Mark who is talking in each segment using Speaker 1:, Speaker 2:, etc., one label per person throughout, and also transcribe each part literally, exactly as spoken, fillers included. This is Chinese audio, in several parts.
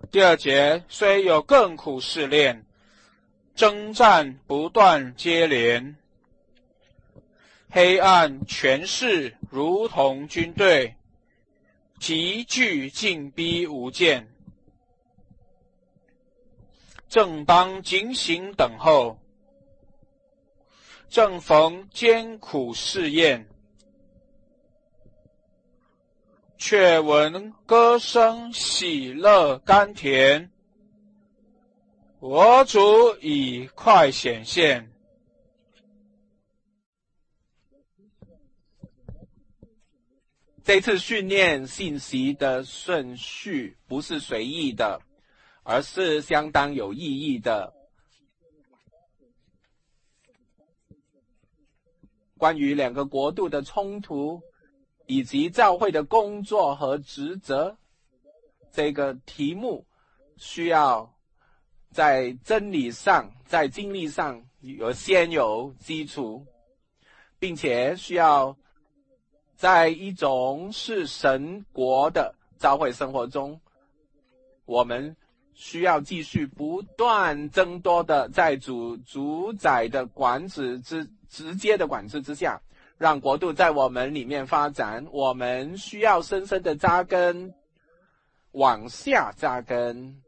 Speaker 1: 第二节，虽有更苦试炼，征战不断接连，黑暗权势如同军队，急剧进逼无间。正当警醒等候，正逢艰苦试验，却闻歌声喜乐甘甜，我主已快显现。
Speaker 2: 这次训练信息的顺序不是随意的，而是相当有意义的。关于两个国度的冲突，以及教会的工作和职责，这个题目需要在真理上、在经历上有先有基础，并且需要在一种是神国的教会生活中，我们需要继续不断增多的在主主宰的管制之直接的管制之下，让国度在我们里面发展。我们需要深深的扎根，往下扎根，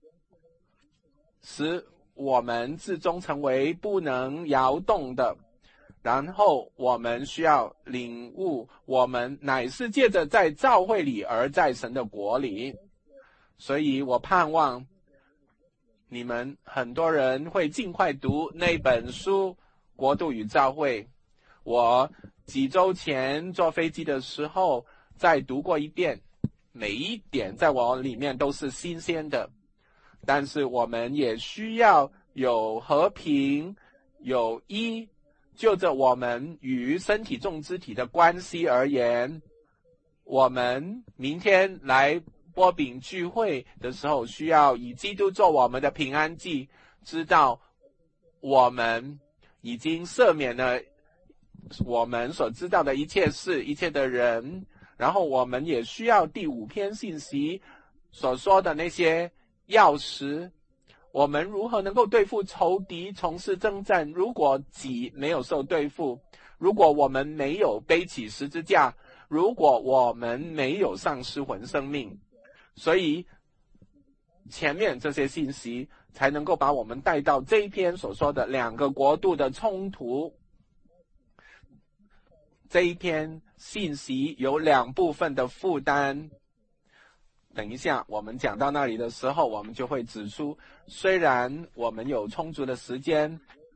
Speaker 2: 使我们最终成为不能摇动的。然后我们需要领悟，我们乃是借着在教会里而在神的国里。所以我盼望你们很多人会尽快读那本书《国度与教会》。我几周前坐飞机的时候再读过一遍，每一点在我里面都是新鲜的。但是我们也需要有和平，有一就着我们与身体众肢体的关系而言，我们明天来擘饼聚会的时候，需要以基督做我们的平安祭，知道我们已经赦免了我们所知道的一切事、一切的人。然后我们也需要第五篇信息所说的那些钥匙，我们如何能够对付仇敌，从事征战。如果己没有受对付，如果我们没有背起十字架，如果我们没有丧失魂生命，所以前面这些信息才能够把我们带到这一篇所说的两个国度的冲突。这一篇信息有两部分的负担，等一下我们讲到那里的时候，我们就会指出，虽然我们有充足的时间，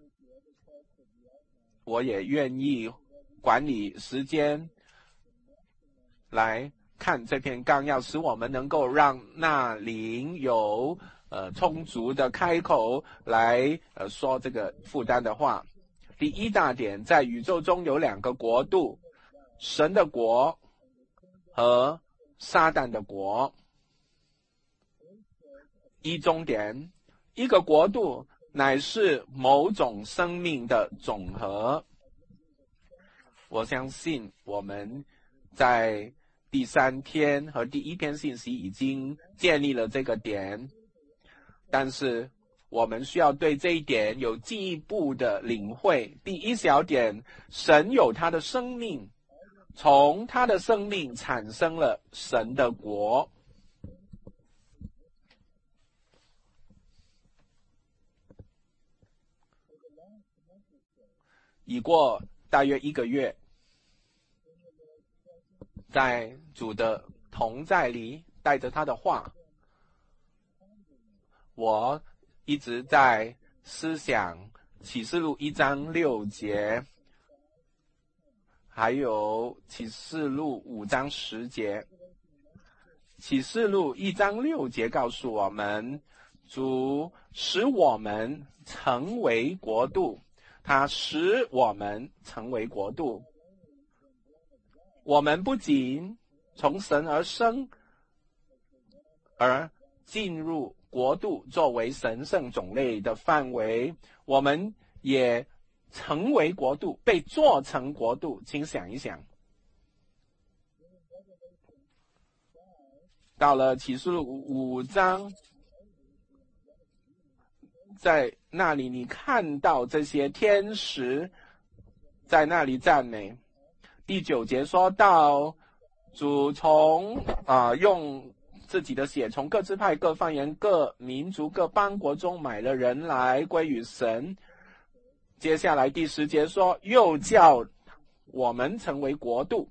Speaker 2: 我也愿意管理时间来看这篇纲要，使我们能够让那灵有呃充足的开口来呃说这个负担的话。第一大点，在宇宙中有两个国度，神的国和撒旦的国。一中点，一个国度乃是某种生命的总和。我相信我们在第三篇和第一篇信息已经建立了这个点，但是我们需要对这一点有进一步的领会。第一小点，神有他的生命，从他的生命产生了神的国。已过大约一个月，在主的同在里，带着他的话，我一直在思想启示录一章六节，还有启示录五章十节。启示录一章六节告诉我们，主使我们成为国度，他使我们成为国度。我们不仅从神而生，而进入国度作为神圣种类的范围，我们也成为国度，被做成国度。请想一想，到了启示录五章在那里你看到这些天使在那里赞美。第九节说到，主从啊、呃、用自己的血从各支派、各方言、各民族、各邦国中买了人来归于神。接下来第十节说，又叫我们成为国度。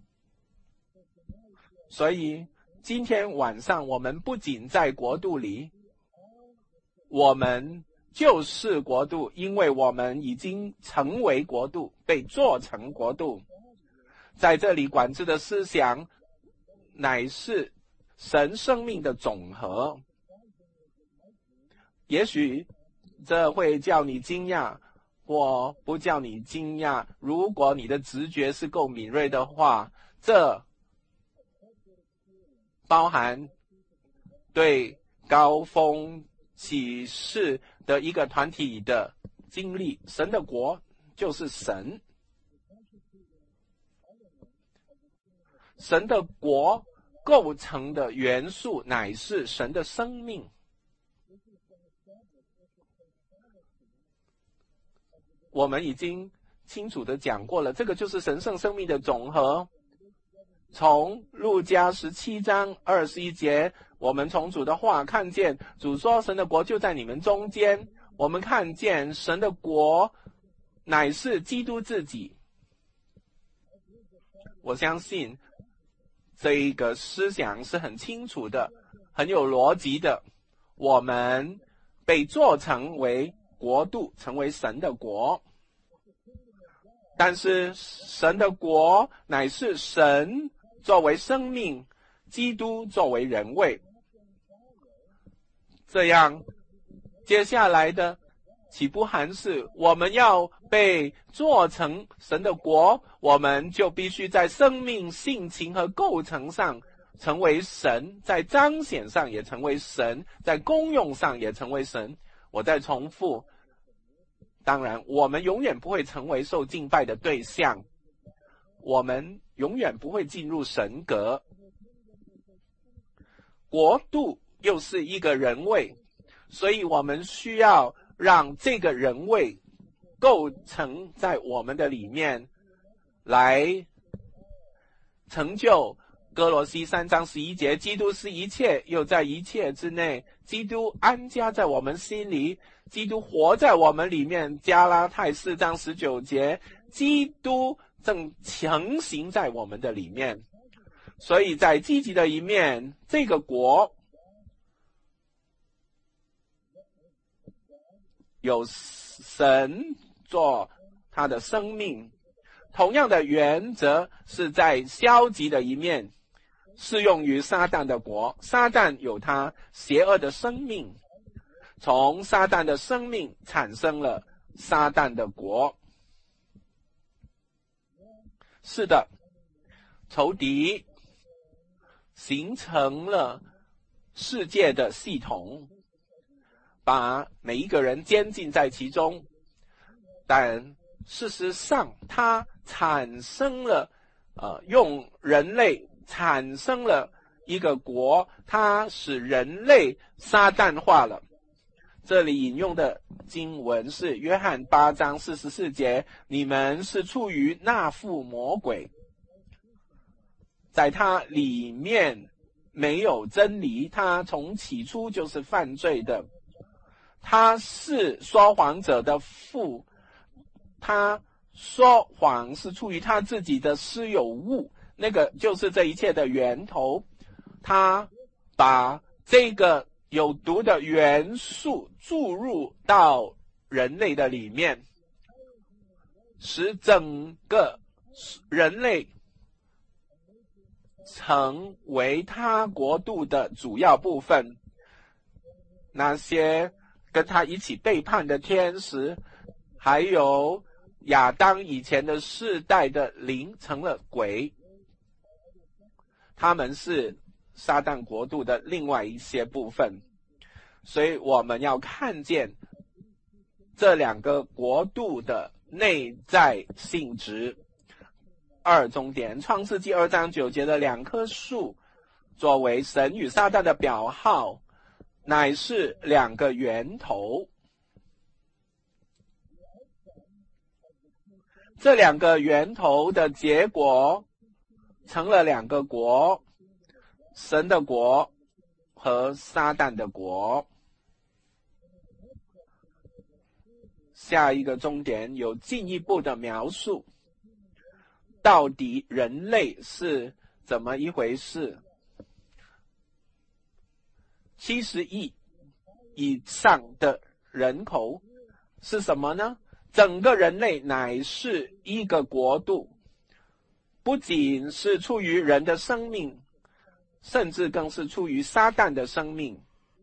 Speaker 2: 所以今天晚上我们不仅在国度里，我们就是国度，因为我们已经成为国度，被做成国度。在这里管制的思想乃是神生命的总和。也许这会叫你惊讶，或不叫你惊讶。如果你的直觉是够敏锐的话，这包含对高峰启示的一个团体的经历。神的国就是神，神的国构成的元素乃是神的生命。我们已经清楚的讲过了，这个就是神圣生命的总和。从路加十七章二十一节，我们从主的话看见主说神的国就在你们中间。我们看见神的国乃是基督自己。我相信这一个思想是很清楚的，很有逻辑的。我们被做成为国度，成为神的国。但是神的国乃是神作为生命，基督作为人位。这样接下来的岂不还是我们要被做成神的国，我们就必须在生命、性情和构成上成为神，在彰显上也成为神，在功用上也成为神。我再重复，当然我们永远不会成为受敬拜的对象，我们永远不会进入神格。国度又是一个人位，所以我们需要让这个人位构成在我们的里面，来成就哥罗西三章十一节，基督是一切，又在一切之内，基督安家在我们心里，基督活在我们里面。加拉太四章十九节，基督正强行在我们的里面。所以在积极的一面，这个国有神做他的生命。同样的原则是在消极的一面适用于撒旦的国。撒旦有他邪恶的生命，从撒旦的生命产生了撒旦的国。是的，仇敌形成了世界的系统，把每一个人监禁在其中，但事实上它产生了呃，用人类产生了一个国，它使人类撒旦化了。这里引用的经文是约翰八章四十四节，你们是出于那副魔鬼，在他里面没有真理，他从起初就是犯罪的，他是说谎者的父，他说谎是出于他自己的私有物，那个就是这一切的源头。他把这个有毒的元素注入到人类的里面，使整个人类成为他国度的主要部分。那些跟他一起背叛的天使，还有亚当以前的世代的灵成了鬼，他们是撒旦国度的另外一些部分。所以我们要看见这两个国度的内在性质。二重点，创世纪二章九节的两棵树作为神与撒旦的表号，乃是两个源头。 这两个源头的结果成了两个国，神的国和撒旦的国。下一个重点有进一步的描述，到底人类是怎么一回事？七十亿以上的人口是什么呢？整个人类乃是一个国度，不仅是出于人的生命，甚至更是出于撒旦的生命。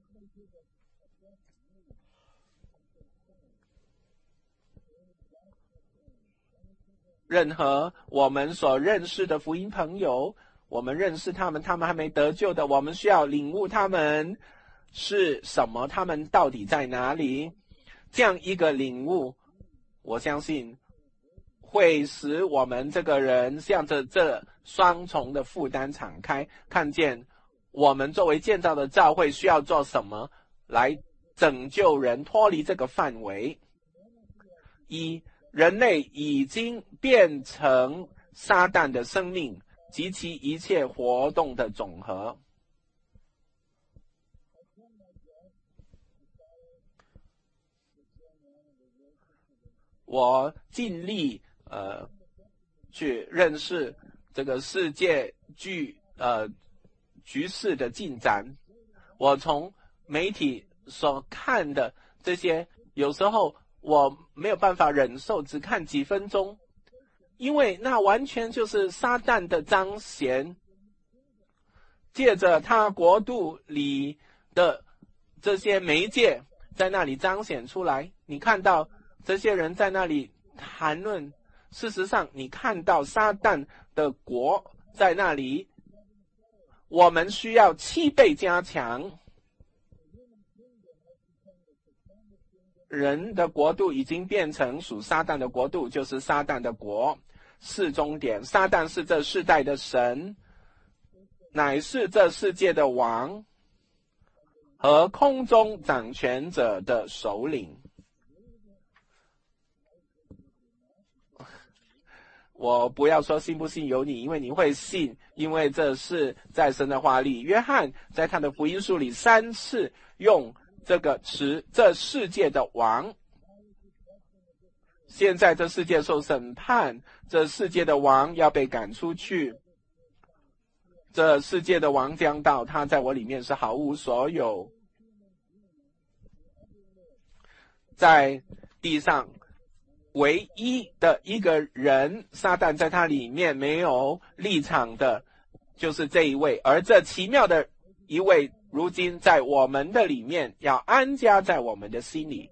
Speaker 2: 任何我们所认识的福音朋友，我们认识他们，他们还没得救的，我们需要领悟他们是什么，他们到底在哪里。这样一个领悟，我相信会使我们这个人向着这双重的负担敞开，看见我们作为建造的教会需要做什么来拯救人脱离这个范围。一，人类已经变成撒旦的生命及其一切活动的总和。我尽力呃去认识这个世界局呃局势的进展。我从媒体所看的这些，有时候我没有办法忍受只看几分钟，因为那完全就是撒旦的彰显，借着他国度里的这些媒介在那里彰显出来。你看到这些人在那里谈论，事实上你看到撒旦的国在那里。我们需要七倍加强。人的国度已经变成属撒旦的国度，就是撒旦的国。四重点，撒旦是这世代的神，乃是这世界的王和空中掌权者的首领。我不要说信不信由你，因为你会信，因为这是在神的话里。约翰在他的福音书里三次用这个词，这世界的王。现在这世界受审判，这世界的王要被赶出去。这世界的王将到，他在我里面是毫无所有。在地上唯一的一个人，撒旦在他里面没有立场的，就是这一位。而这奇妙的一位，如今在我们的里面，要安家在我们的心里。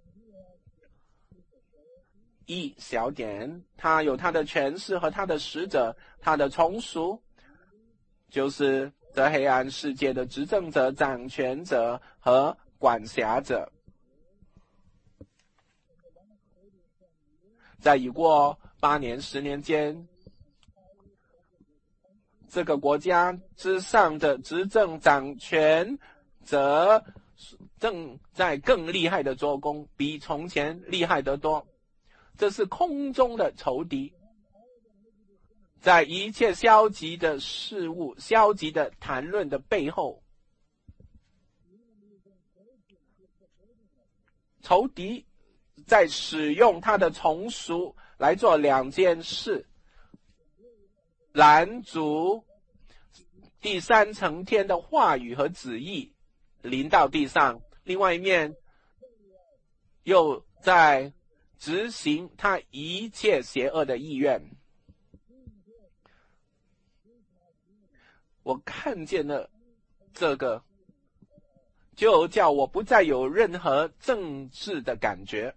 Speaker 2: 一小点，他有他的权势和他的使者，他的从属，就是这黑暗世界的执政者、掌权者和管辖者。在已过八年、十年间，这个国家之上的执政掌权者正在更厉害的做工，比从前厉害得多。这是空中的仇敌，在一切消极的事物、消极的谈论的背后，仇敌在使用他的从属来做两件事：拦阻第三层天的话语和旨意临到地上，另外一面又在执行他一切邪恶的意愿。我看见了这个，就叫我不再有任何政治的感觉。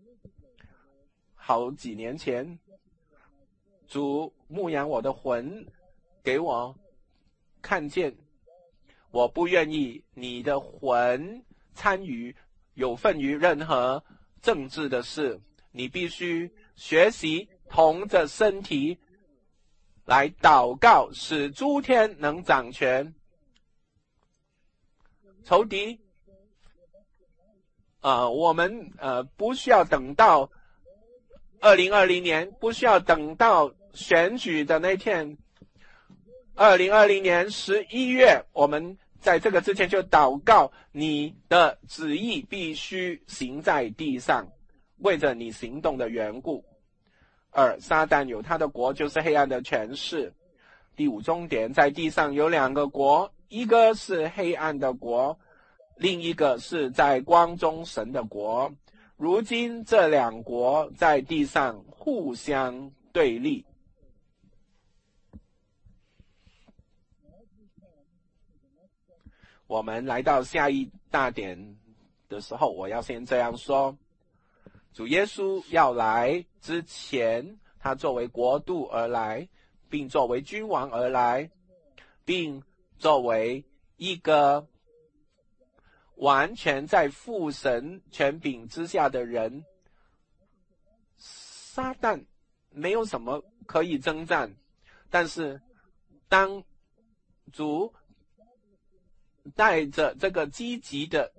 Speaker 2: 好几年前，主牧养我的魂，给我看见，我不愿意你的魂参与有份于任何政治的事，你必须学习同着身体来祷告，使诸天能掌权。仇敌呃，我们呃不需要等到二零二零年不需要等到选举的那天，二零二零年十一月，我们在这个之前就祷告，你的旨意必须行在地上，为着你行动的缘故。二，撒旦有他的国，就是黑暗的权势。第五重点，在地上有两个国，一个是黑暗的国，另一个是在光中神的国。如今这两国在地上互相对立。我们来到下一大点的时候，我要先这样说：主耶稣要来之前，他作为国度而来，并作为君王而来，并作为一个完全在父神权柄之下的人。撒旦没有什么可以征战，但是当主带着这个积极的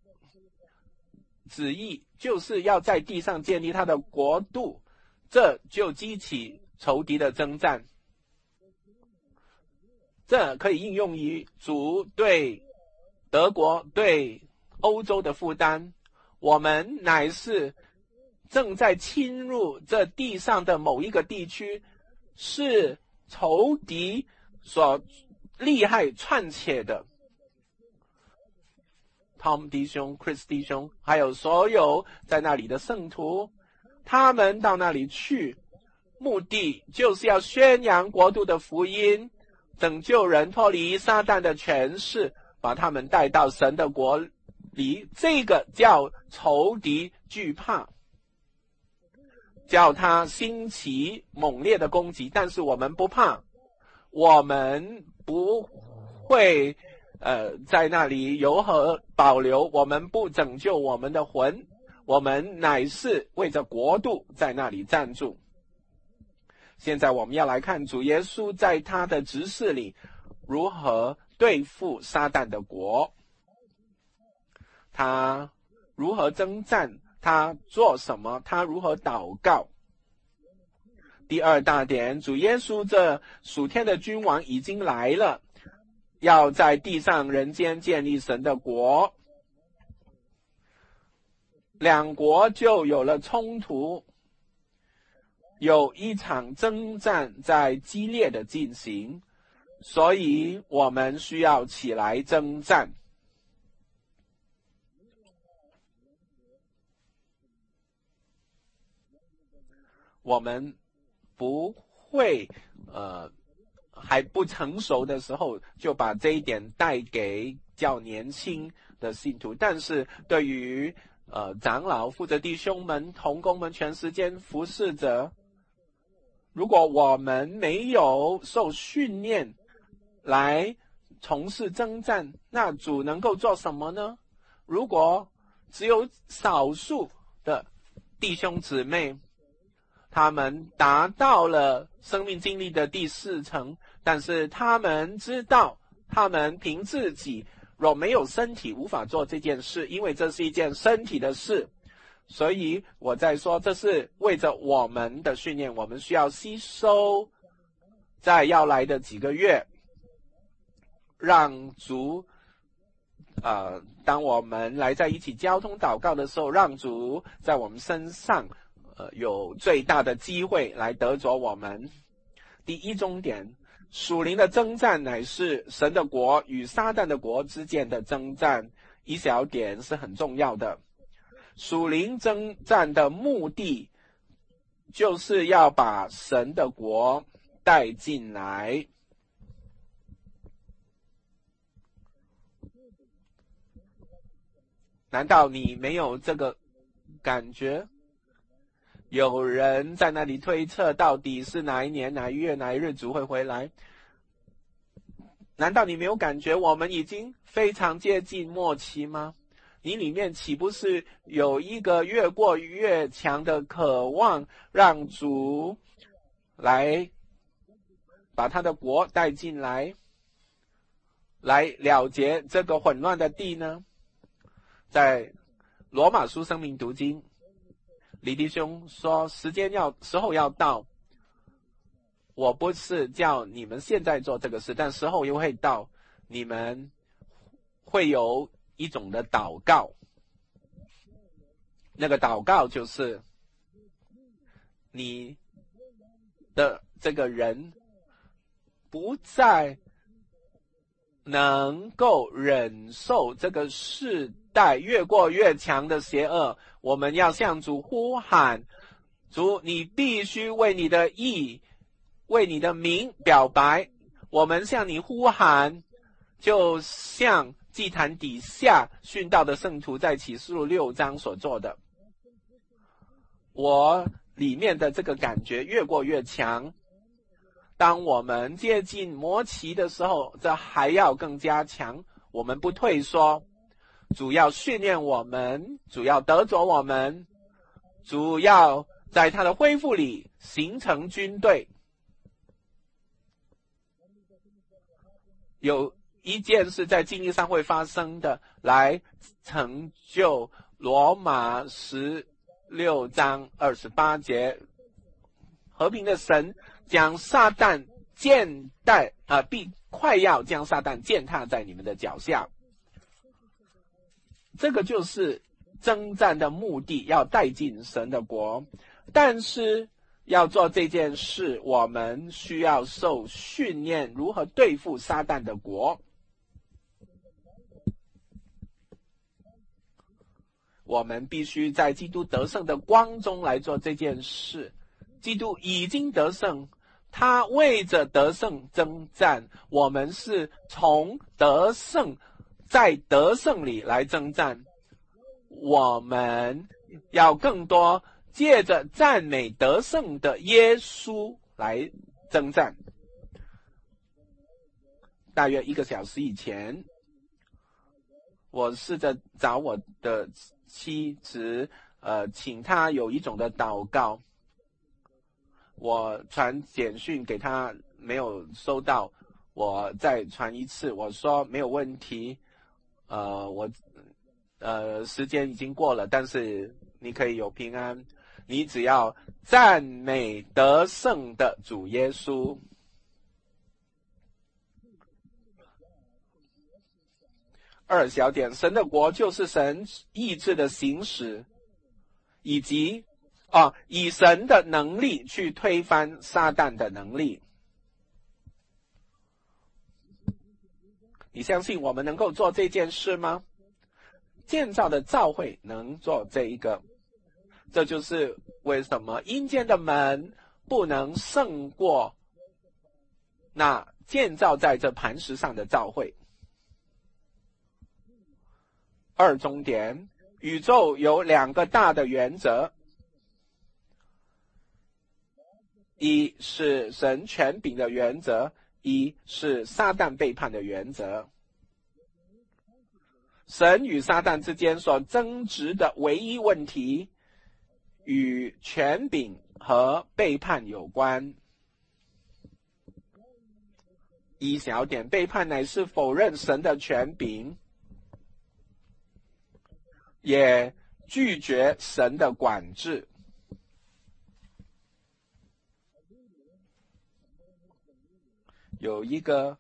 Speaker 2: 旨意，就是要在地上建立他的国度，这就激起仇敌的征战。这可以应用于主对德国、对欧洲的负担。我们乃是正在侵入这地上的某一个地区，是仇敌所厉害篡窃的。Tom 弟兄、Chris 弟兄，还有所有在那里的圣徒，他们到那里去，目的就是要宣扬国度的福音，拯救人脱离撒旦的权势，把他们带到神的国里。这个叫仇敌惧怕，叫他兴起猛烈的攻击。但是我们不怕，我们不会呃，在那里有何保留？我们不拯救我们的魂，我们乃是为着国度在那里站住。现在我们要来看主耶稣在他的执事里如何对付撒旦的国，他如何征战，他做什么，他如何祷告。第二大点，主耶稣这属天的君王已经来了，要在地上人间建立神的国，两国就有了冲突，有一场征战在激烈的进行，所以我们需要起来征战。我们不会呃还不成熟的时候就把这一点带给较年轻的信徒，但是对于呃长老、负责弟兄们、同工们全时间服侍者，如果我们没有受训练来从事征战，那主能够做什么呢？如果只有少数的弟兄姊妹，他们达到了生命经历的第四层，但是他们知道他们凭自己若没有身体无法做这件事，因为这是一件身体的事。所以我在说，这是为着我们的训练，我们需要吸收在要来的几个月，让主呃，当我们来在一起交通祷告的时候，让主在我们身上呃，有最大的机会来得着我们。第一重点，属灵的征战乃是神的国与撒旦的国之间的征战。一小点是很重要的，属灵征战的目的就是要把神的国带进来。难道你没有这个感觉？有人在那里推测到底是哪一年哪一月哪一日主会回来，难道你没有感觉我们已经非常接近末期吗？你里面岂不是有一个越过越强的渴望，让主来把他的国带进来，来了结这个混乱的地呢？在罗马书生命读经李弟兄说时间要时候要到，我不是叫你们现在做这个事，但时候又会到，你们会有一种的祷告，那个祷告就是你的这个人不再能够忍受这个世代越过越强的邪恶，我们要向主呼喊，主，你必须为你的义，为你的名表白，我们向你呼喊，就像祭坛底下殉道的圣徒在启示录六章所做的。我里面的这个感觉越过越强，当我们接近末期的时候，这还要更加强。我们不退缩，主要训练我们，主要得着我们，主要在他的恢复里形成军队。有一件事在经历上会发生的，来成就罗马十六章二十八节，和平的神将撒旦践踏啊，必快要将撒旦践踏在你们的脚下。这个就是征战的目的，要带进神的国。但是要做这件事，我们需要受训练如何对付撒旦的国。我们必须在基督得胜的光中来做这件事。基督已经得胜，他为着得胜征战，我们是从得胜在得胜里来征战。我们要更多借着赞美得胜的耶稣来征战。大约一个小时以前，我试着找我的妻子，呃，请她有一种的祷告。我传简讯给她，没有收到，我再传一次，我说没有问题，呃，我呃时间已经过了，但是你可以有平安，你只要赞美得胜的主耶稣。二小点，神的国就是神意志的行使，以及啊，以神的能力去推翻撒旦的能力。你相信我们能够做这件事吗？建造的教会能做这一个，这就是为什么阴间的门不能胜过那建造在这磐石上的教会。二重点，宇宙有两个大的原则，一是神权柄的原则，一是撒旦背叛的原则。神与撒旦之间所争执的唯一问题与权柄和背叛有关。一小点，背叛乃是否认神的权柄，也拒绝神的管制。有一个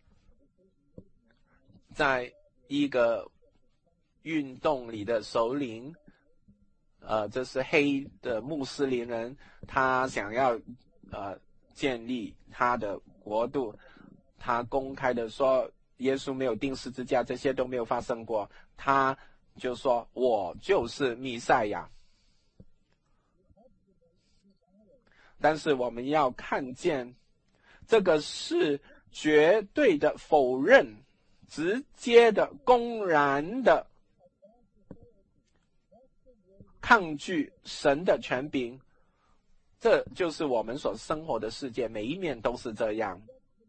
Speaker 2: 在一个运动里的首领，呃，这是黑的穆斯林人，他想要呃建立他的国度，他公开的说耶稣没有钉十字架，这些都没有发生过，他就说我就是弥赛亚。但是我们要看见，这个是绝对的否认，直接的公然的抗拒神的权柄。这就是我们所生活的世界，每一面都是这样，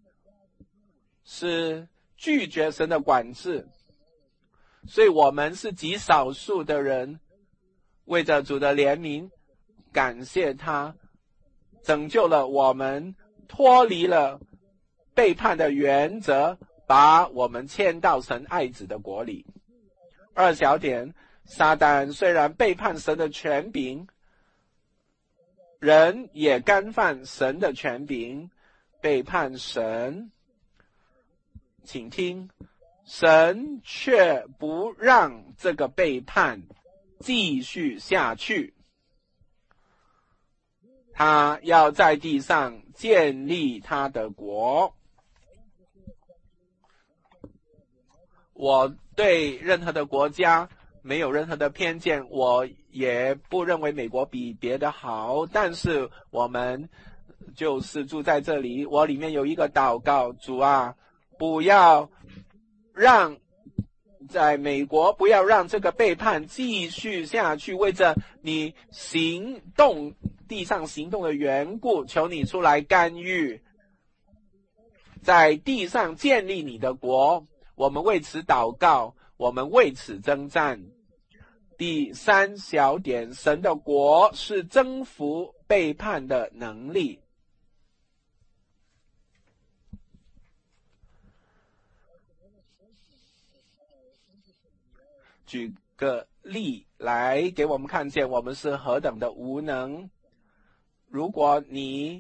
Speaker 2: 是拒绝神的管制。所以我们是极少数的人，为着主的怜悯，感谢他拯救了我们，脱离了背叛的原则，把我们迁到神爱子的国里。二小点，撒旦虽然背叛神的权柄， 人也干犯神的权柄，背叛神。请听，神却不让这个背叛继续下去，他要在地上建立他的国。我对任何的国家没有任何的偏见，我也不认为美国比别的好，但是我们就是住在这里，我里面有一个祷告，主啊，不要让在美国，不要让这个背叛继续下去，为着你行动地上行动的缘故，求你出来干预，在地上建立你的国。我们为此祷告，我们为此征战。第三小点，神的国是征服背叛的能力。举个例来给我们看见我们是何等的无能。如果你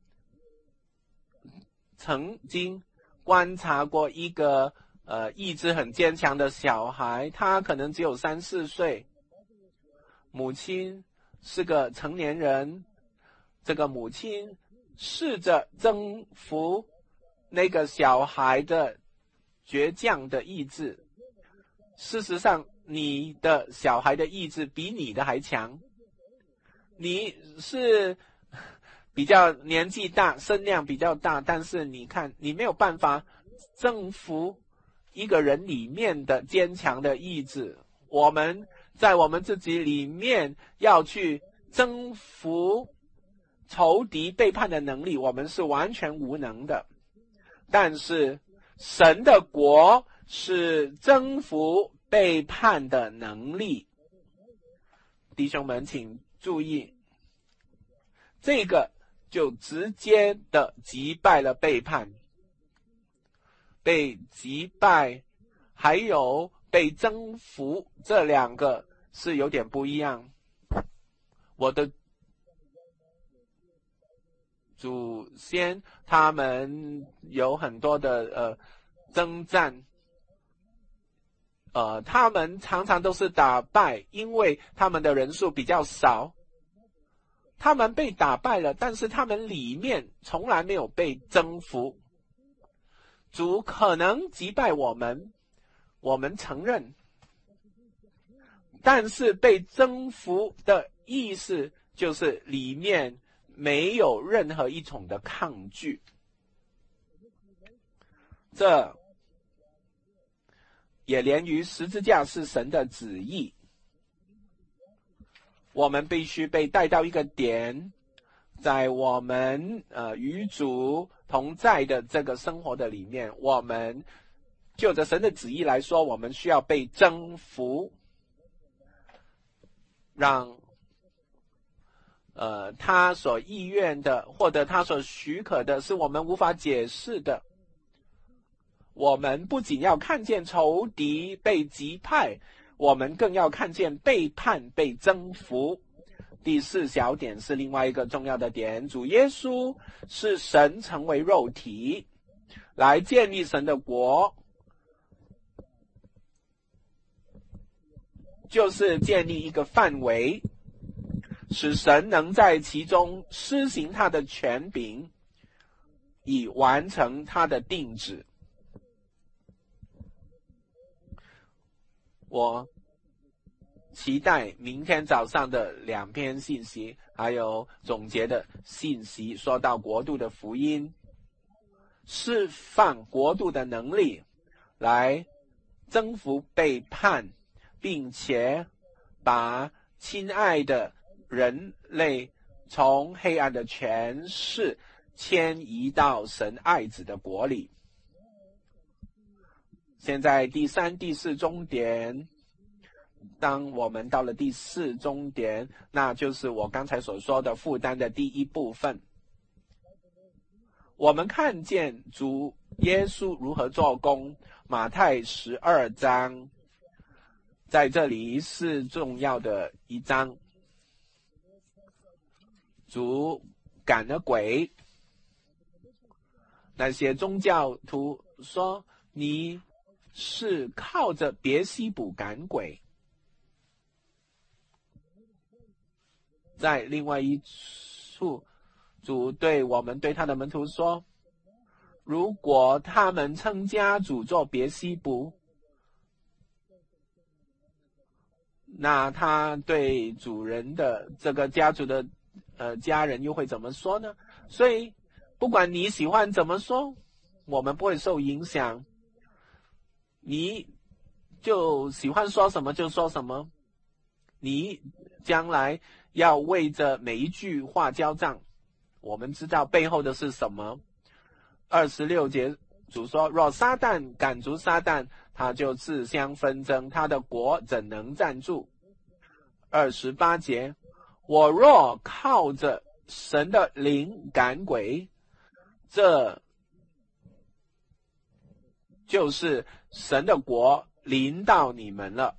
Speaker 2: 曾经观察过一个呃意志很坚强的小孩，他可能只有三四岁，母亲是个成年人，这个母亲试着征服那个小孩的倔强的意志。事实上，你的小孩的意志比你的还强。你是比较年纪大，身量比较大，但是你看，你没有办法征服一个人里面的坚强的意志。我们在我们自己里面要去征服仇敌背叛的能力，我们是完全无能的。但是神的国是征服背叛的能力。弟兄们请注意，这个就直接的击败了背叛。被击败还有被征服，这两个是有点不一样。我的祖先他们有很多的呃征战，呃，他们常常都是打败，因为他们的人数比较少。他们被打败了，但是他们里面从来没有被征服。主可能击败我们，我们承认，但是被征服的意思就是里面没有任何一种的抗拒。这也连于十字架是神的旨意。我们必须被带到一个点，在我们呃与主同在的这个生活的里面，我们就着神的旨意来说，我们需要被征服，让呃他所意愿的或者他所许可的是我们无法解释的。我们不仅要看见仇敌被击败，我们更要看见背叛被征服。第四小点是另外一个重要的点，主耶稣是神成为肉体，来建立神的国，就是建立一个范围，使神能在其中施行他的权柄，以完成他的定旨。我期待明天早上的两篇信息，还有总结的信息，说到国度的福音，释放国度的能力，来征服背叛，并且把亲爱的人类从黑暗的权势迁移到神爱子的国里。现在第三、第四终点，当我们到了第四终点，那就是我刚才所说的负担的第一部分。我们看见主耶稣如何做工，马太十二章，在这里是重要的一章。 主赶了鬼。那些宗教徒说你是靠着别西卜赶鬼。在另外一处，主对我们对他的门徒说，如果他们称家主做别西卜，那他对主人的这个家族的呃家人又会怎么说呢？所以不管你喜欢怎么说，我们不会受影响，你就喜欢说什么就说什么，你将来要为着每一句话交账，我们知道背后的是什么。二十六节主说，若撒旦赶逐撒旦，他就自相纷争，他的国怎能站住？二十八节，我若靠着神的灵赶鬼，这就是神的国临到你们了。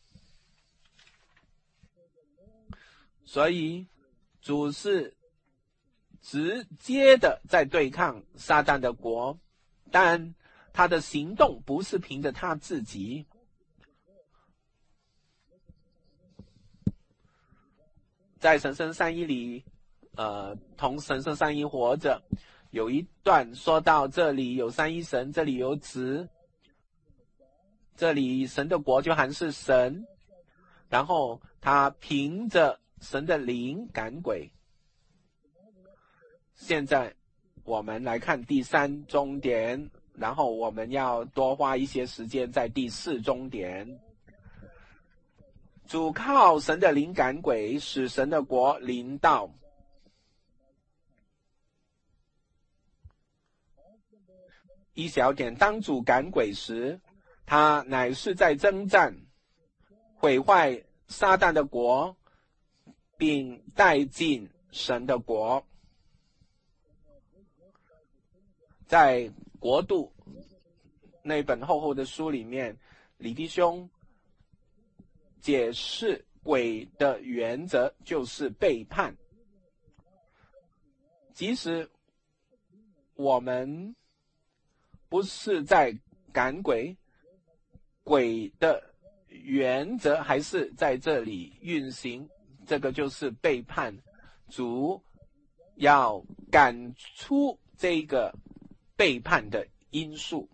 Speaker 2: 所以主是直接的在对抗撒旦的国，但他的行动不是凭着他自己。在神圣三一里呃，同神圣三一活着，有一段说到这里有三一神，这里有子，这里神的国就还是神，然后他凭着神的灵赶鬼。现在我们来看第三终点，然后我们要多花一些时间在第四终点。主靠神的灵赶鬼，使神的国临到。一小点，当主赶鬼时，他乃是在征战，毁坏撒旦的国，并带进神的国。在国度那本厚厚的书里面，李弟兄解释鬼的原则就是背叛。即使我们不是在赶鬼，鬼的原则还是在这里运行，这个就是背叛。主要赶出这个背叛的因素，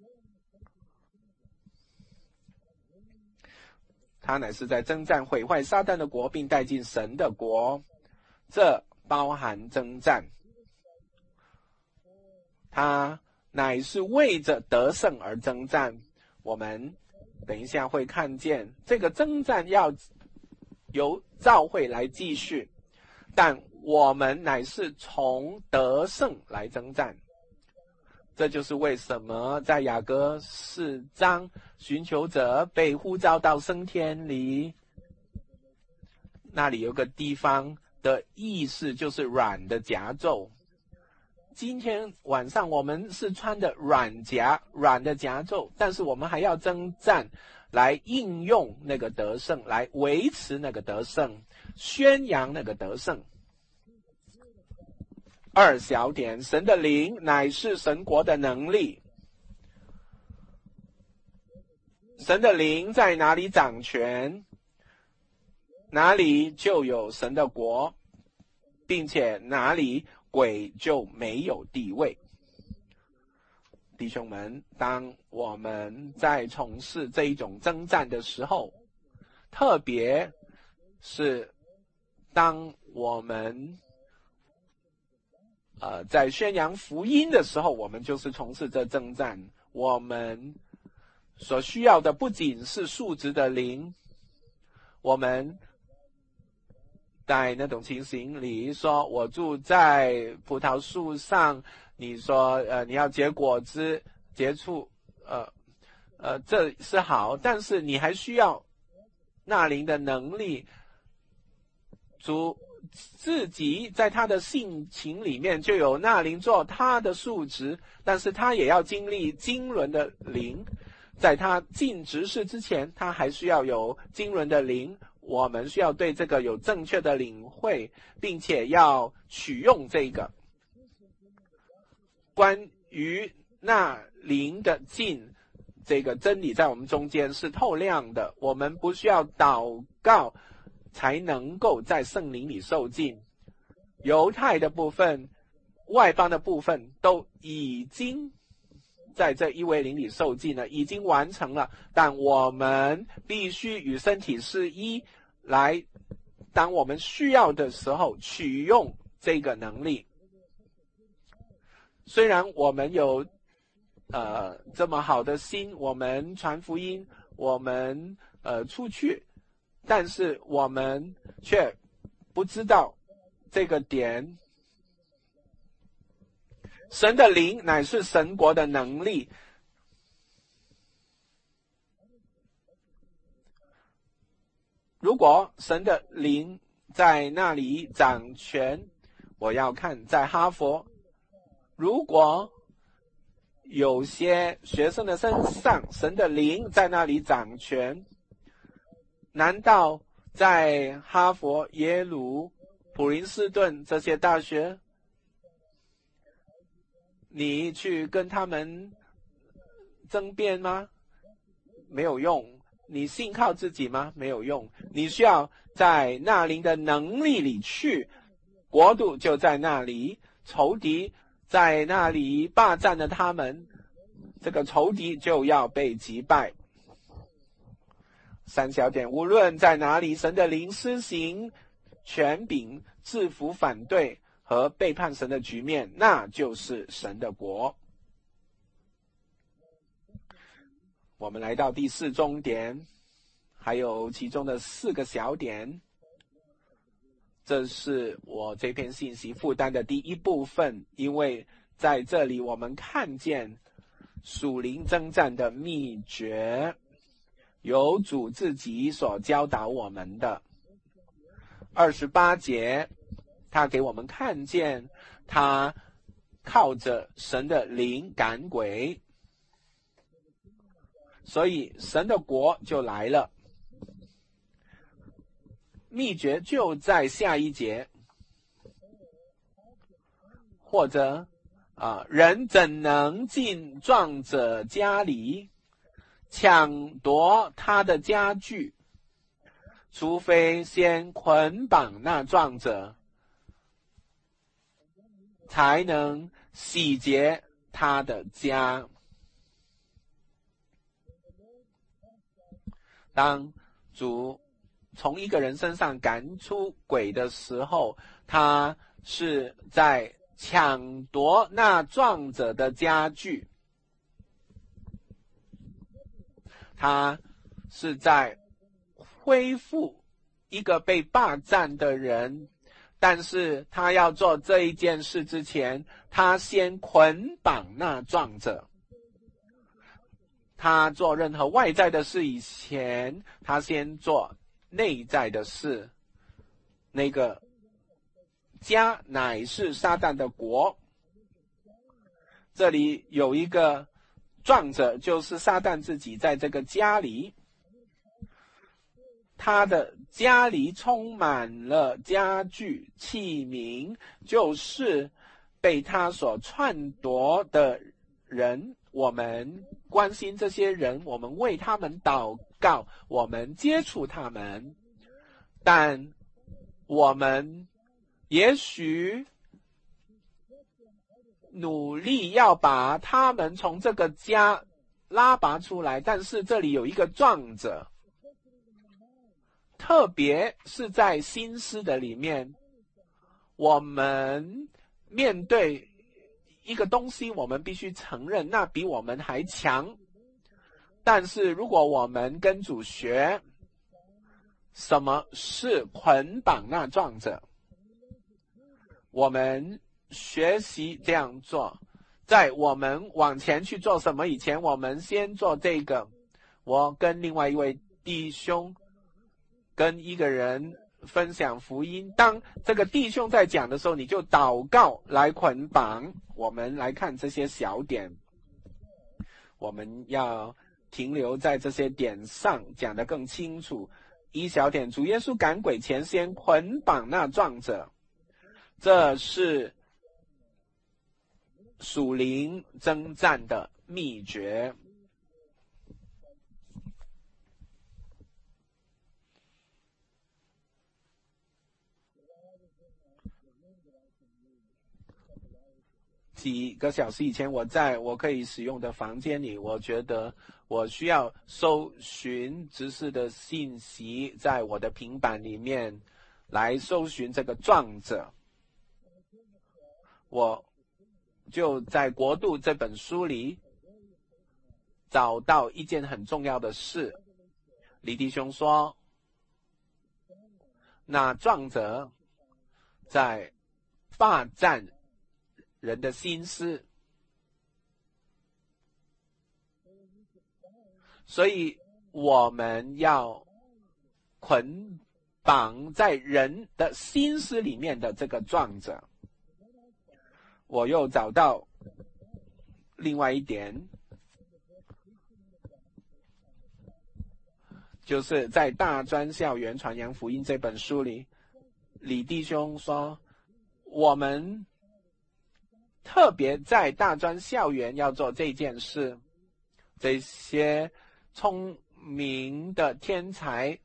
Speaker 2: 他乃是在征战毁坏撒旦的国，并带进神的国，这包含征战。他乃是为着得胜而征战。我们等一下会看见这个征战要由教会来继续，但我们乃是从得胜来征战。这就是为什么在雅歌四章，寻求者被呼召到升天里，那里有个地方的意思就是软的甲胄。今天晚上我们是穿的软甲，软的甲胄，但是我们还要征战，来应用那个得胜，来维持那个得胜，宣扬那个得胜。二小点，神的灵乃是神国的能力。神的灵在哪里掌权，哪里就有神的国，并且哪里鬼就没有地位。弟兄们，当我们在从事这一种征战的时候，特别是当我们呃，在宣扬福音的时候，我们就是从事这征战。我们所需要的不仅是数值的灵，我们在那种情形里说，我住在葡萄树上，你说呃你要结果子结出呃呃这是好，但是你还需要那灵的能力。主自己在他的性情里面就有那灵做他的数值，但是他也要经历经纶的灵，在他进执事之前，他还需要有经纶的灵我们需要对这个有正确的领会，并且要取用这个。关于那灵的尽，这个真理在我们中间是透亮的，我们不需要祷告才能够在圣灵里受尽。犹太的部分、外邦的部分都已经在这一位灵里受尽了，已经完成了，但我们必须与身体是一，来当我们需要的时候取用这个能力。虽然我们有呃这么好的心，我们传福音，我们呃出去，但是我们却不知道这个点。神的灵乃是神国的能力。如果神的灵在那里掌权，我要看在哈佛，如果有些学生的身上神的灵在那里掌权，难道在哈佛、耶鲁、普林斯顿这些大学，你去跟他们争辩吗？没有用。你信靠自己吗？没有用。你需要在那灵的能力里去，国度就在那里，仇敌在那里霸占了他们，这个仇敌就要被击败。三小点，无论在哪里，神的灵施行权柄，制服反对和背叛神的局面，那就是神的国。我们来到第四中点，还有其中的四个小点。这是我这篇信息负担的第一部分，因为在这里我们看见属灵征战的秘诀，由主自己所教导我们的。二十八节，他给我们看见他靠着神的灵赶鬼，所以神的国就来了。秘诀就在下一节，或者啊，人怎能进壮者家里，抢夺他的家具，除非先捆绑那壮者，才能洗劫他的家。当主从一个人身上赶出鬼的时候，他是在抢夺那壮者的家具，他是在恢复一个被霸占的人，但是他要做这一件事之前，他先捆绑那壮者。他做任何外在的事以前，他先做内在的事。那个家乃是撒旦的国，这里有一个壮者，就是撒旦自己在这个家里，他的家里充满了家具器皿，就是被他所篡夺的人。我们关心这些人，我们为他们祷告，我们接触他们，但我们也许努力要把他们从这个家拉拔出来，但是这里有一个壮者，特别是在心思的里面，我们面对一个东西，我们必须承认那比我们还强。但是如果我们跟主学什么是捆绑那壮者，我们学习这样做，在我们往前去做什么以前，我们先做这个。我跟另外一位弟兄跟一个人分享福音，当这个弟兄在讲的时候，你就祷告来捆绑。我们来看这些小点，我们要停留在这些点上，讲得更清楚。 一小点，主耶稣赶鬼前先捆绑那壮者，这是属灵征战的秘诀。几个小时以前，我在我可以使用的房间里，我觉得我需要搜寻执事的信息，在我的平板里面来搜寻这个壮者。我就在《国度》这本书里找到一件很重要的事。李弟兄说，那壮者在霸占人的心思，所以我们要捆绑在人的心思里面的这个壮者。我又找到另外一点，就是在大专校园传扬福音这本书里，李弟兄说，我们特别在大专校园要做这件事。这些聪明的天才，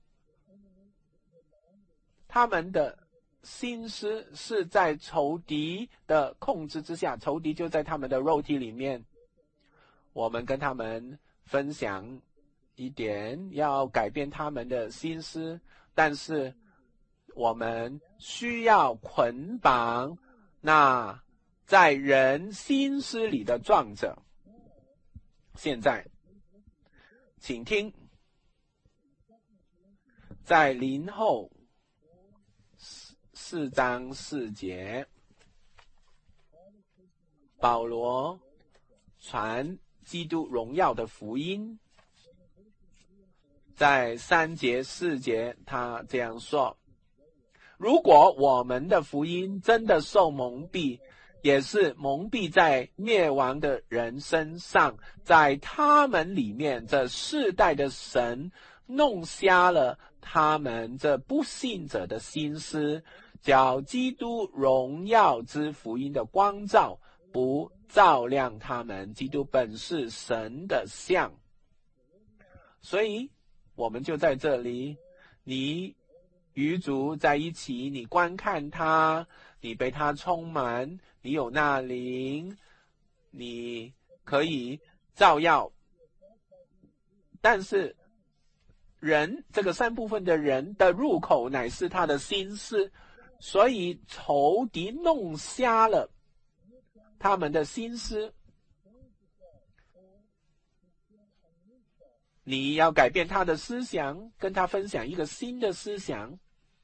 Speaker 2: 他们的心思是在仇敌的控制之下，仇敌就在他们的肉体里面。我们跟他们分享一点，要改变他们的心思，但是我们需要捆绑那在人心思里的壮者。现在请听，在林后四章四节，保罗传基督荣耀的福音。在三节四节他这样说，如果我们的福音真的受蒙蔽，也是蒙蔽在灭亡的人身上，在他们里面这世代的神弄瞎了他们这不信者的心思，叫基督荣耀之福音的光照不照亮他们。基督本是神的像，所以我们就在这里，你与主在一起，你观看他，你被他充满，你有那灵，你可以照耀。但是人这个三部分的人的入口乃是他的心思，所以仇敌弄瞎了他们的心思。你要改变他的思想，跟他分享一个新的思想。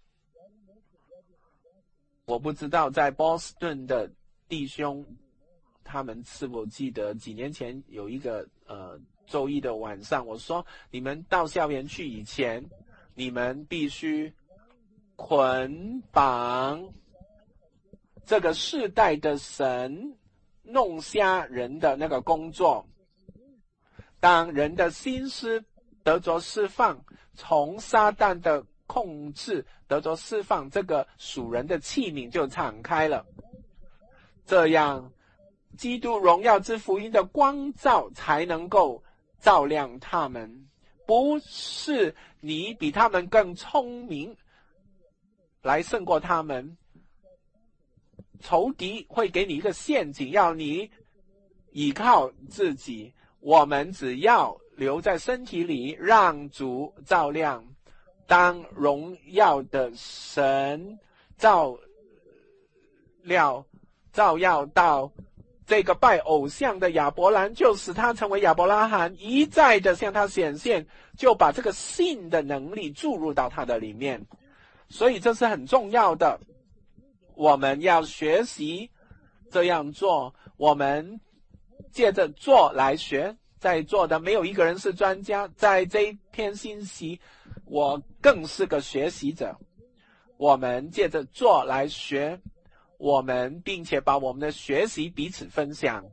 Speaker 2: 我不知道在波士顿的弟兄，他们是否记得几年前有一个呃周一的晚上，我说你们到校园去以前，你们必须捆绑这个世代的神弄瞎人的那个工作。当人的心思得着释放，从撒旦的控制得着释放，这个属人的器皿就敞开了，这样基督荣耀之福音的光照才能够照亮他们。不是你比他们更聪明来胜过他们，仇敌会给你一个陷阱，要你依靠自己。我们只要留在身体里，让主照亮。当荣耀的神照料照耀到这个拜偶像的亚伯兰，就使他成为亚伯拉罕，一再的向他显现，就把这个信的能力注入到他的里面。所以这是很重要的，我们要学习这样做，我们借着做来学。在座的没有一个人是专家，在这一篇信息我更是个学习者。我们借着做来学，我们并且把我们的学习彼此分享。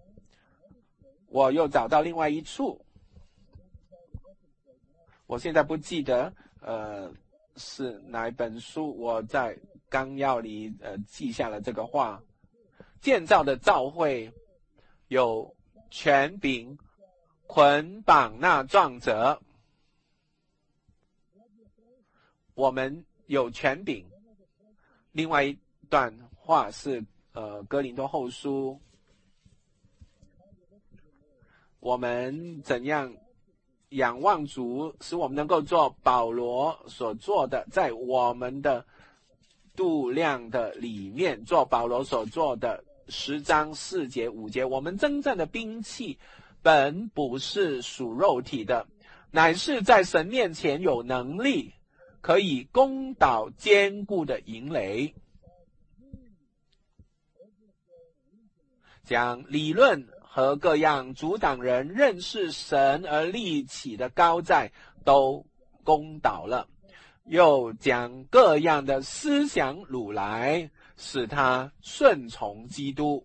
Speaker 2: 我又找到另外一处，我现在不记得呃，是哪一本书？我在纲要里呃记下了这个话。建造的教会有权柄捆绑那壮者，我们有权柄。另外一段话是呃哥林多后书，我们怎样仰望主，使我们能够做保罗所做的，在我们的度量的里面做保罗所做的十章四节五节。我们真正的兵器本不是属肉体的，乃是在神面前有能力，可以攻倒坚固的营垒，将理论和各样阻挡人认识神而立起的高寨都攻倒了，又将各样的思想掳来，使他顺从基督。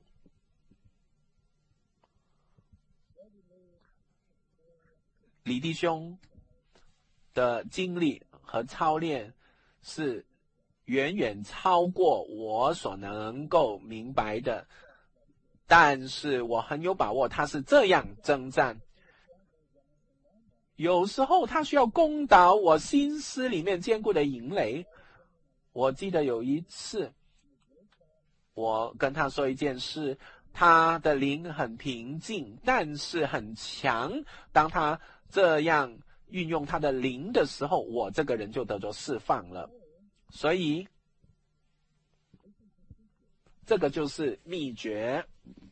Speaker 2: 李弟兄的经历和操练是远远超过我所能够明白的，但是我很有把握他是这样征战。有时候他需要攻倒我心思里面坚固的营垒。我记得有一次我跟他说一件事，他的灵很平静，但是很强。当他这样运用他的灵的时候，我这个人就得着释放了。所以这个就是秘诀。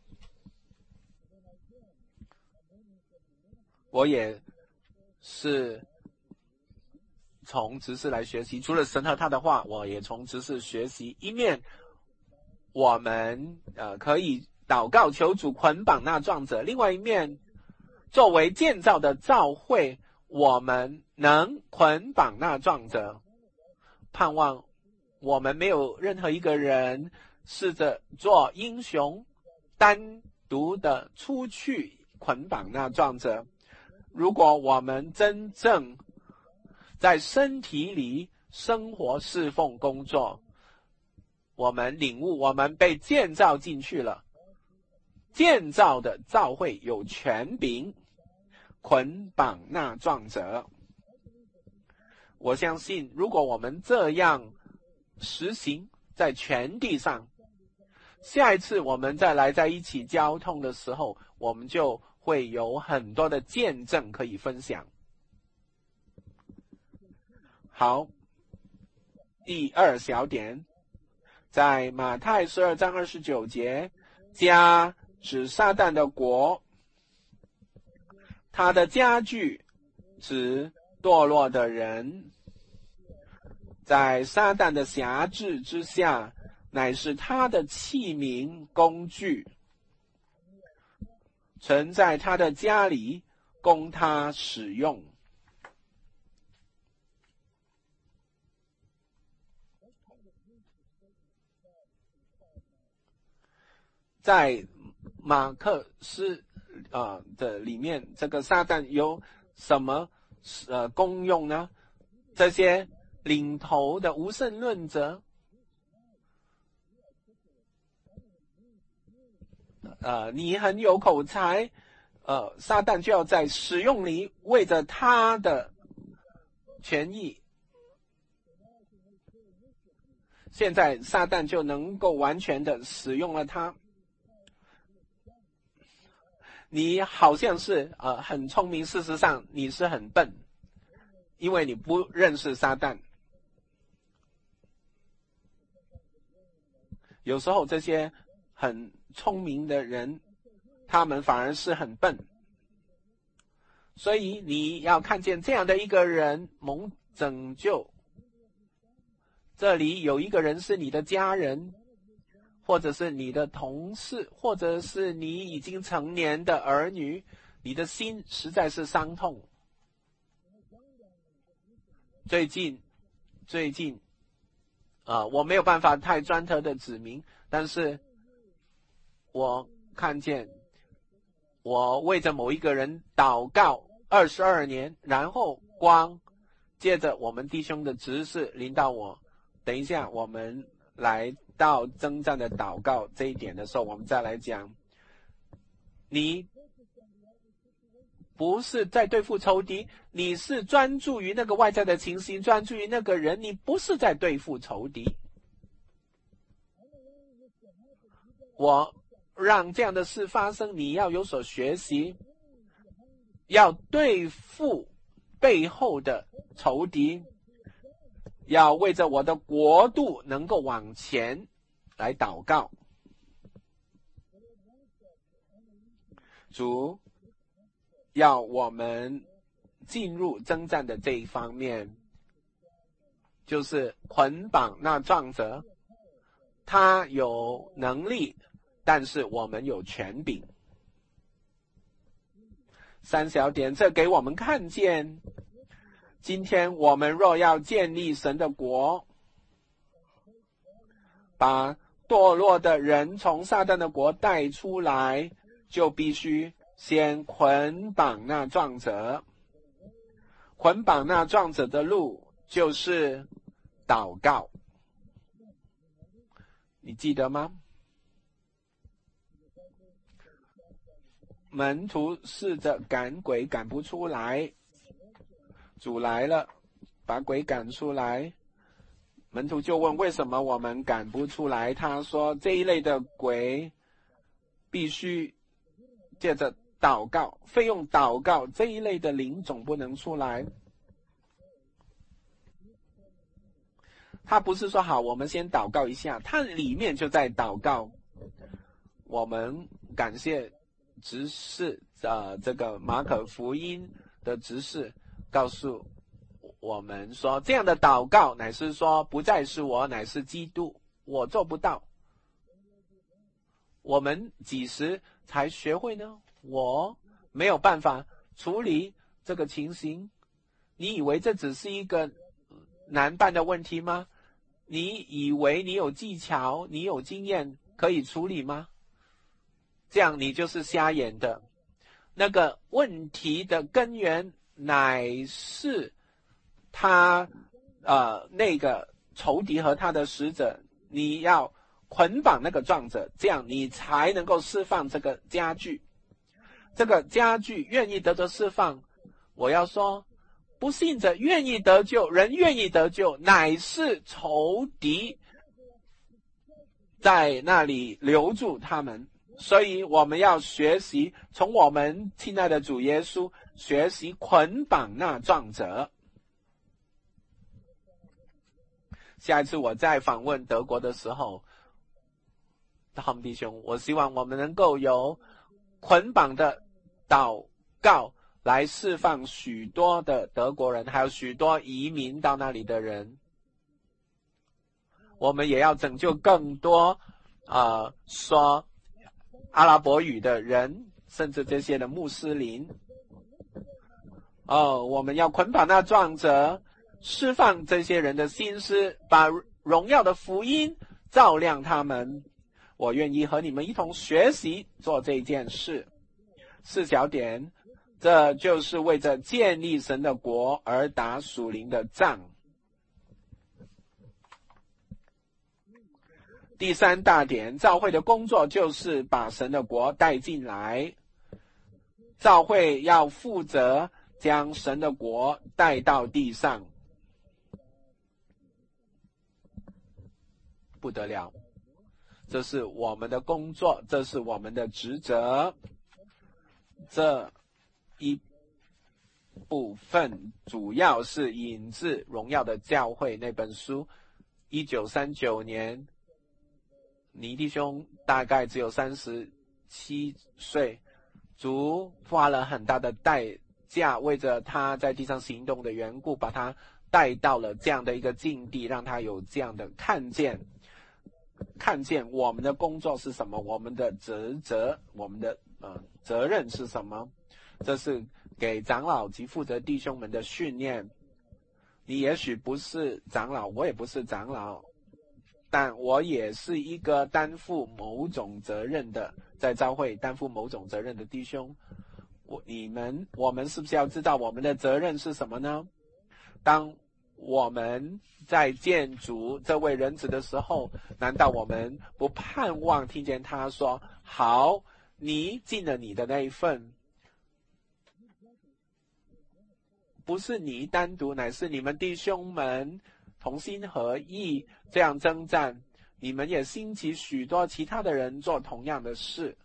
Speaker 2: 我也是从执事来学习，除了神和他的话，我也从执事学习。一面我们呃可以祷告求主捆绑那壮者，另外一面作为建造的教会，我们能捆绑那壮者。盼望我们没有任何一个人试着做英雄，单独的出去捆绑那壮者。如果我们真正在身体里生活侍奉工作，我们领悟我们被建造进去了，建造的教会有权柄捆绑那壮者。我相信如果我们这样实行在全地上，下一次我们再来在一起交通的时候，我们就会有很多的见证可以分享。好，第二小点，在马太十二章二十九节，家指撒旦的国，他的家具指堕落的人，在撒旦的辖制之下，乃是他的器皿工具，存在他的家里，供他使用。在马克思啊、呃、的里面，这个撒旦有什么呃功用呢？这些领头的无神论者，呃，你很有口才，呃，撒旦就要在使用你，为着他的权益。现在撒旦就能够完全的使用了他。你好像是呃很聪明，事实上你是很笨，因为你不认识撒旦。有时候这些很聪明的人，他们反而是很笨。所以你要看见这样的一个人蒙拯救。这里有一个人是你的家人，或者是你的同事，或者是你已经成年的儿女，你的心实在是伤痛。最近最近啊、呃，我没有办法太专特的指明，但是我看见我为着某一个人祷告二十二年，然后光借着我们弟兄的指示临到我。等一下我们来到征战的祷告这一点的时候，我们再来讲，你不是在对付仇敌，你是专注于那个外在的情形，专注于那个人，你不是在对付仇敌。我让这样的事发生，你要有所学习，要对付背后的仇敌，要为着我的国度能够往前来祷告。主要我们进入征战的这一方面，就是捆绑那壮者，他有能力，但是我们有权柄。三小点，这给我们看见，今天我们若要建立神的国，把堕落的人从撒旦的国带出来，就必须先捆绑那壮者。捆绑那壮者的路就是祷告，你记得吗？门徒试着赶鬼赶不出来，主来了，把鬼赶出来。门徒就问为什么我们赶不出来，他说这一类的鬼必须借着祷告，非用祷告，这一类的灵总不能出来。他不是说好我们先祷告一下，他里面就在祷告。我们感谢执事呃，这个马可福音的执事告诉我们说，这样的祷告乃是说不再是我，乃是基督，我做不到。我们几时才学会呢？我没有办法处理这个情形。你以为这只是一个难办的问题吗？你以为你有技巧，你有经验可以处理吗？这样你就是瞎眼的。那个问题的根源乃是他呃那个仇敌和他的使者，你要捆绑那个壮者，这样你才能够释放这个家具。这个家具愿意得着释放，我要说不信者愿意得救，人愿意得救，乃是仇敌在那里留住他们。所以我们要学习从我们亲爱的主耶稣学习捆绑那壮者。下一次我再访问德国的时候，他们弟兄，我希望我们能够有捆绑的祷告来释放许多的德国人，还有许多移民到那里的人。我们也要拯救更多呃说阿拉伯语的人，甚至这些的穆斯林。哦，我们要捆绑那壮者，释放这些人的心思，把荣耀的福音照亮他们。我愿意和你们一同学习做这件事。四小点，这就是为着建立神的国而打属灵的仗。第三大点，教会的工作就是把神的国带进来。教会要负责将神的国带到地上。不得了，这是我们的工作，这是我们的职责。这一部分主要是引自《荣耀的教会》那本书。一九三九年，尼弟兄大概只有三十七岁，主花了很大的代价，为着他在地上行动的缘故，把他带到了这样的一个境地，让他有这样的看见，看见我们的工作是什么，我们的职责，我们的呃责任是什么。这是给长老及负责弟兄们的训练。你也许不是长老，我也不是长老，但我也是一个担负某种责任的，在教会担负某种责任的弟兄。我你们我们是不是要知道我们的责任是什么呢？ 当我们在见主这位人子的时候，难道我们不盼望听见他说，好，你尽了你的那一份，不是你单独，乃是你们弟兄们同心合意这样征战，你们也兴起许多其他的人做同样的事。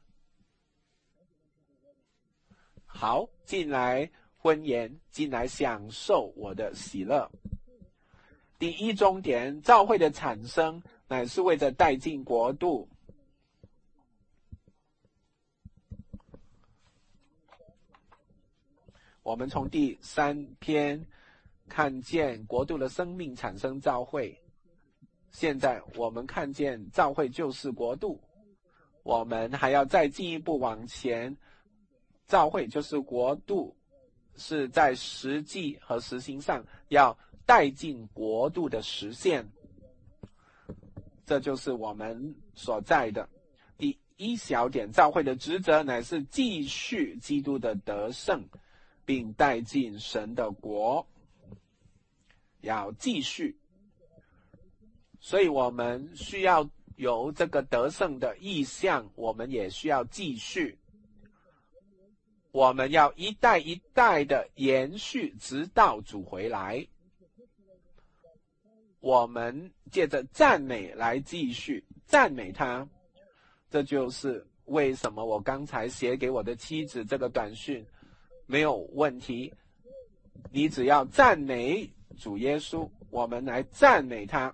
Speaker 2: 好，进来婚宴，进来享受我的喜乐。第一终点，教会的产生乃是为着带进国度。我们从第三篇看见国度的生命产生教会，现在我们看见教会就是国度，我们还要再进一步往前，教会就是国度，是在实际和实行上要带进国度的实现，这就是我们所在的第一小点。教会的职责乃是继续基督的得胜，并带进神的国，要继续。所以我们需要有这个得胜的意向，我们也需要继续，我们要一代一代的延续，直到主回来。我们借着赞美来继续赞美他，这就是为什么我刚才写给我的妻子这个短讯没有问题。你只要赞美主耶稣，我们来赞美他。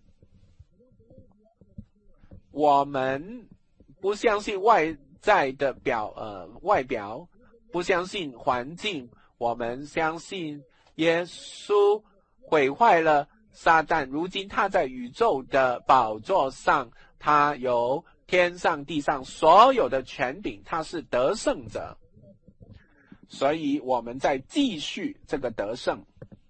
Speaker 2: 我们不相信外在的表呃外表，不相信环境，我们相信耶稣毁坏了撒旦，如今他在宇宙的宝座上，他有天上地上所有的权柄，他是得胜者。所以我们在继续这个得胜，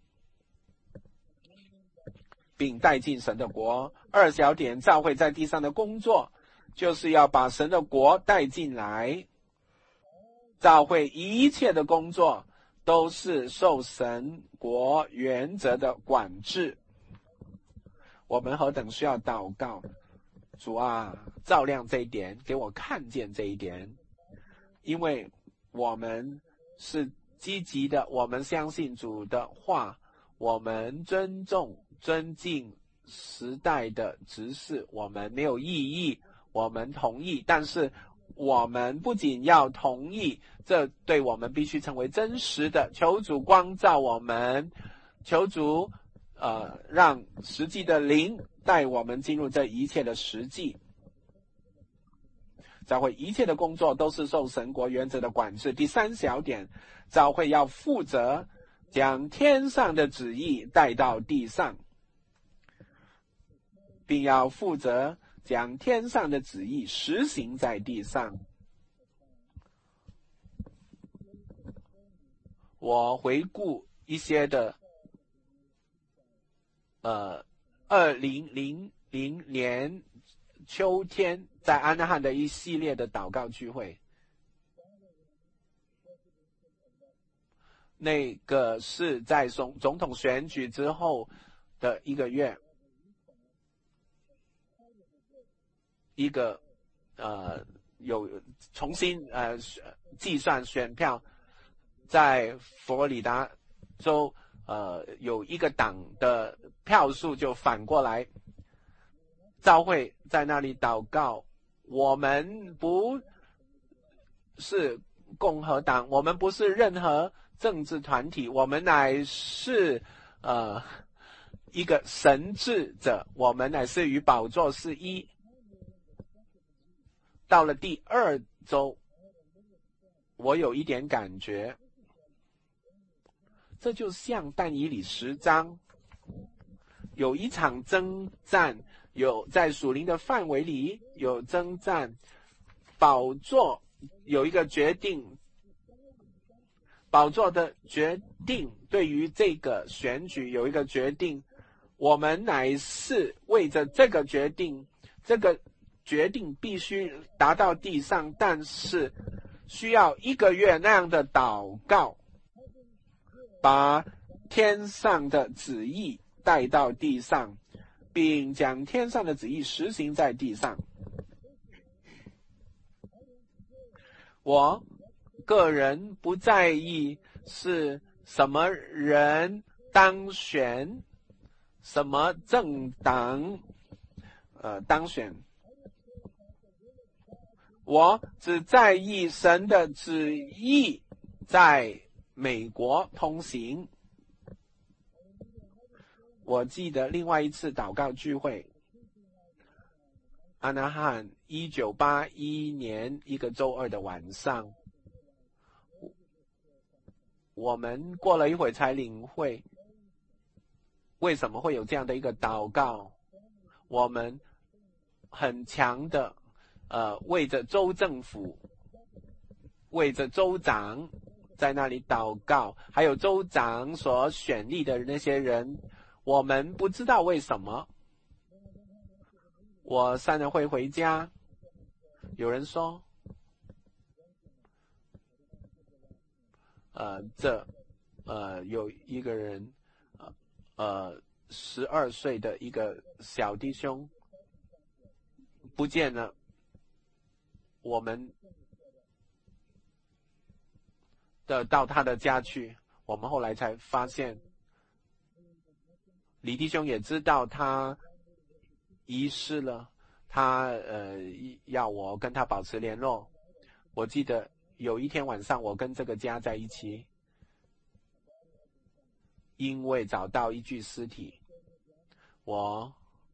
Speaker 2: 并带进神的国。二小点，教会在地上的工作，就是要把神的国带进来。教会一切的工作都是受神国原则的管制。我们何等需要祷告，主啊，照亮这一点，给我看见这一点，因为我们是积极的，我们相信主的话，我们尊重尊敬时代的执事，我们没有异议，我们同意，但是我们不仅要同意，这对我们必须成为真实的。求主光照我们，求主呃，让实际的灵带我们进入这一切的实际。教会一切的工作都是受神国原则的管制。第三小点，教会要负责将天上的旨意带到地上，并要负责将天上的旨意实行在地上。我回顾一些的呃，二零零零年秋天在安纳汉的一系列的祷告聚会，那个是在总总统选举之后的一个月，一个呃有重新呃计算选票，在佛罗里达州呃有一个党的票数就反过来，教会在那里祷告，我们不是共和党，我们不是任何政治团体，我们乃是呃一个神智者，我们乃是与宝座是一。到了第二周，我有一点感觉，这就像但以理十章，有一场征战，有在属灵的范围里有征战，宝座有一个决定，宝座的决定对于这个选举有一个决定，我们乃是为着这个决定，这个决定必须达到地上，但是需要一个月那样的祷告，把天上的旨意带到地上，并将天上的旨意实行在地上。我个人不在意是什么人当选，什么政党呃当选，我只在意神的旨意在美国通行。我记得另外一次祷告聚会，阿纳罕一九八一年一个周二的晚上，我们过了一会才领会为什么会有这样的一个祷告。我们很强的呃为着州政府，为着州长在那里祷告，还有州长所选立的那些人，我们不知道为什么。我散了会回家，有人说呃这呃有一个人呃呃十二岁的一个小弟兄不见了，我们的到他的家去，我们后来才发现李弟兄也知道他遗失了，他呃要我跟他保持联络。我记得有一天晚上我跟这个家在一起，因为找到一具尸体，我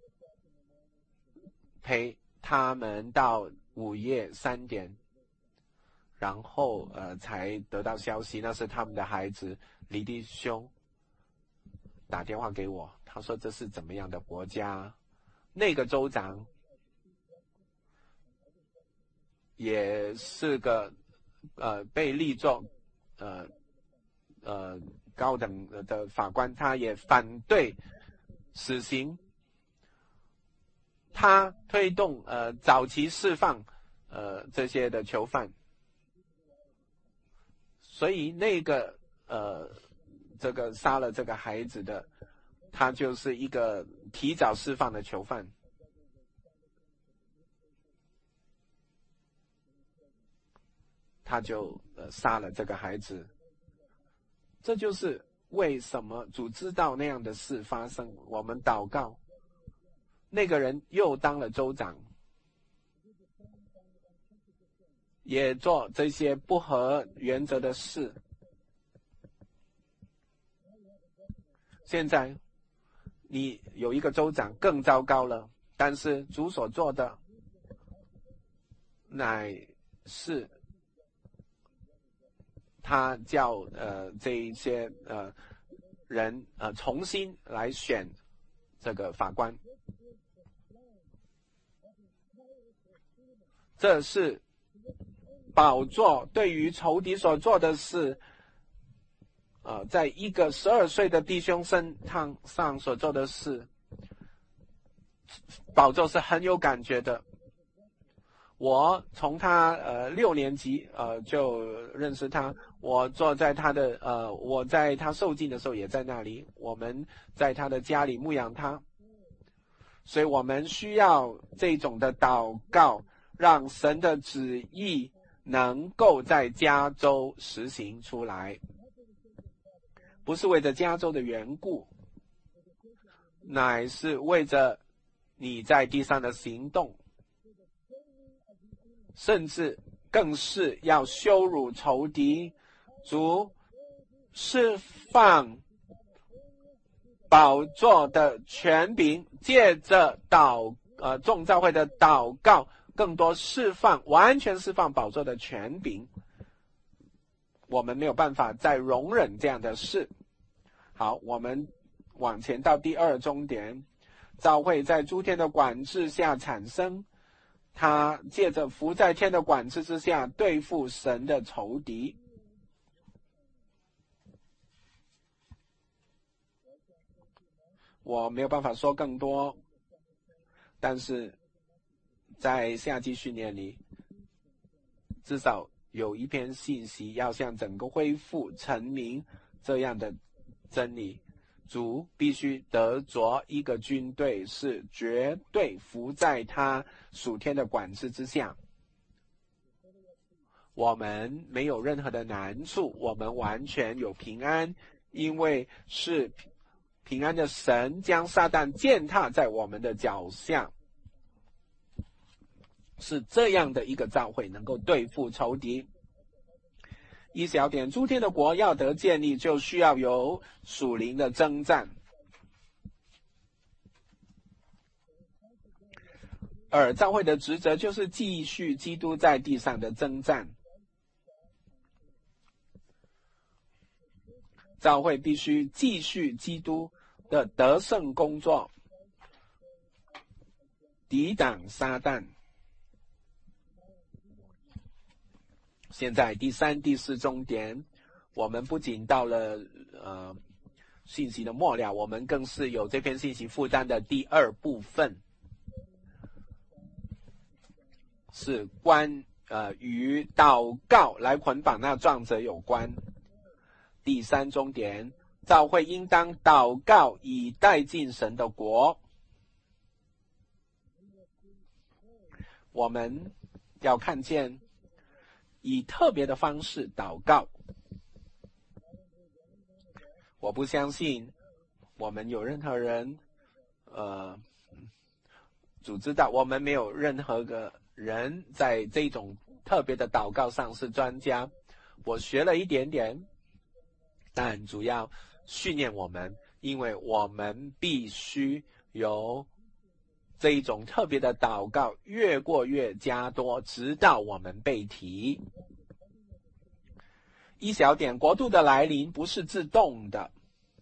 Speaker 2: 陪他们到午夜三点，然后呃才得到消息，那是他们的孩子李弟兄打电话给我，他说这是怎么样的国家，那个州长也是个呃被立作呃呃高等的法官，他也反对死刑，他推动呃早期释放呃这些的囚犯，所以那个呃这个杀了这个孩子的，他就是一个提早释放的囚犯。他就呃杀了这个孩子。这就是为什么主知道那样的事发生，我们祷告，那个人又当了州长，也做这些不合原则的事。现在你有一个州长更糟糕了，但是主所做的乃是他叫呃这一些呃人呃重新来选这个法官，这是宝座对于仇敌所做的事，呃，在一个十二岁的弟兄身上所做的事，宝座是很有感觉的。我从他呃六年级呃就认识他，我坐在他的呃我在他受浸的时候也在那里，我们在他的家里牧养他，所以我们需要这种的祷告，让神的旨意能够在加州实行出来，不是为着加州的缘故，乃是为着你在地上的行动，甚至更是要羞辱仇敌。主释放宝座的权柄，借着祷呃众教会的祷告，更多释放，完全释放宝座的权柄。我们没有办法再容忍这样的事。好，我们往前到第二终点，教会在诸天的管制下产生，他借着伏在天的管制之下对付神的仇敌。我没有办法说更多，但是在夏季训练里，至少有一篇信息要向整个恢复成名这样的真理。主必须得着一个军队，是绝对服在他属天的管制之下。我们没有任何的难处，我们完全有平安，因为是平安的神将撒旦践踏在我们的脚下。是这样的一个教会能够对付仇敌。一小点，诸天的国要得建立，就需要有属灵的征战。而教会的职责就是继续基督在地上的征战。教会必须继续基督的得胜工作，抵挡撒旦。现在第三、第四重点，我们不仅到了呃信息的末了，我们更是有这篇信息负担的第二部分，是关呃与祷告来捆绑那壮者有关。第三重点，教会应当祷告以带进神的国。我们要看见以特别的方式祷告。我不相信我们有任何人呃主知道，我们没有任何个人在这种特别的祷告上是专家。我学了一点点，但主要训练我们，因为我们必须有这一种特别的祷告，越过越加多，直到我们被提。一小点，国度的来临不是自动的，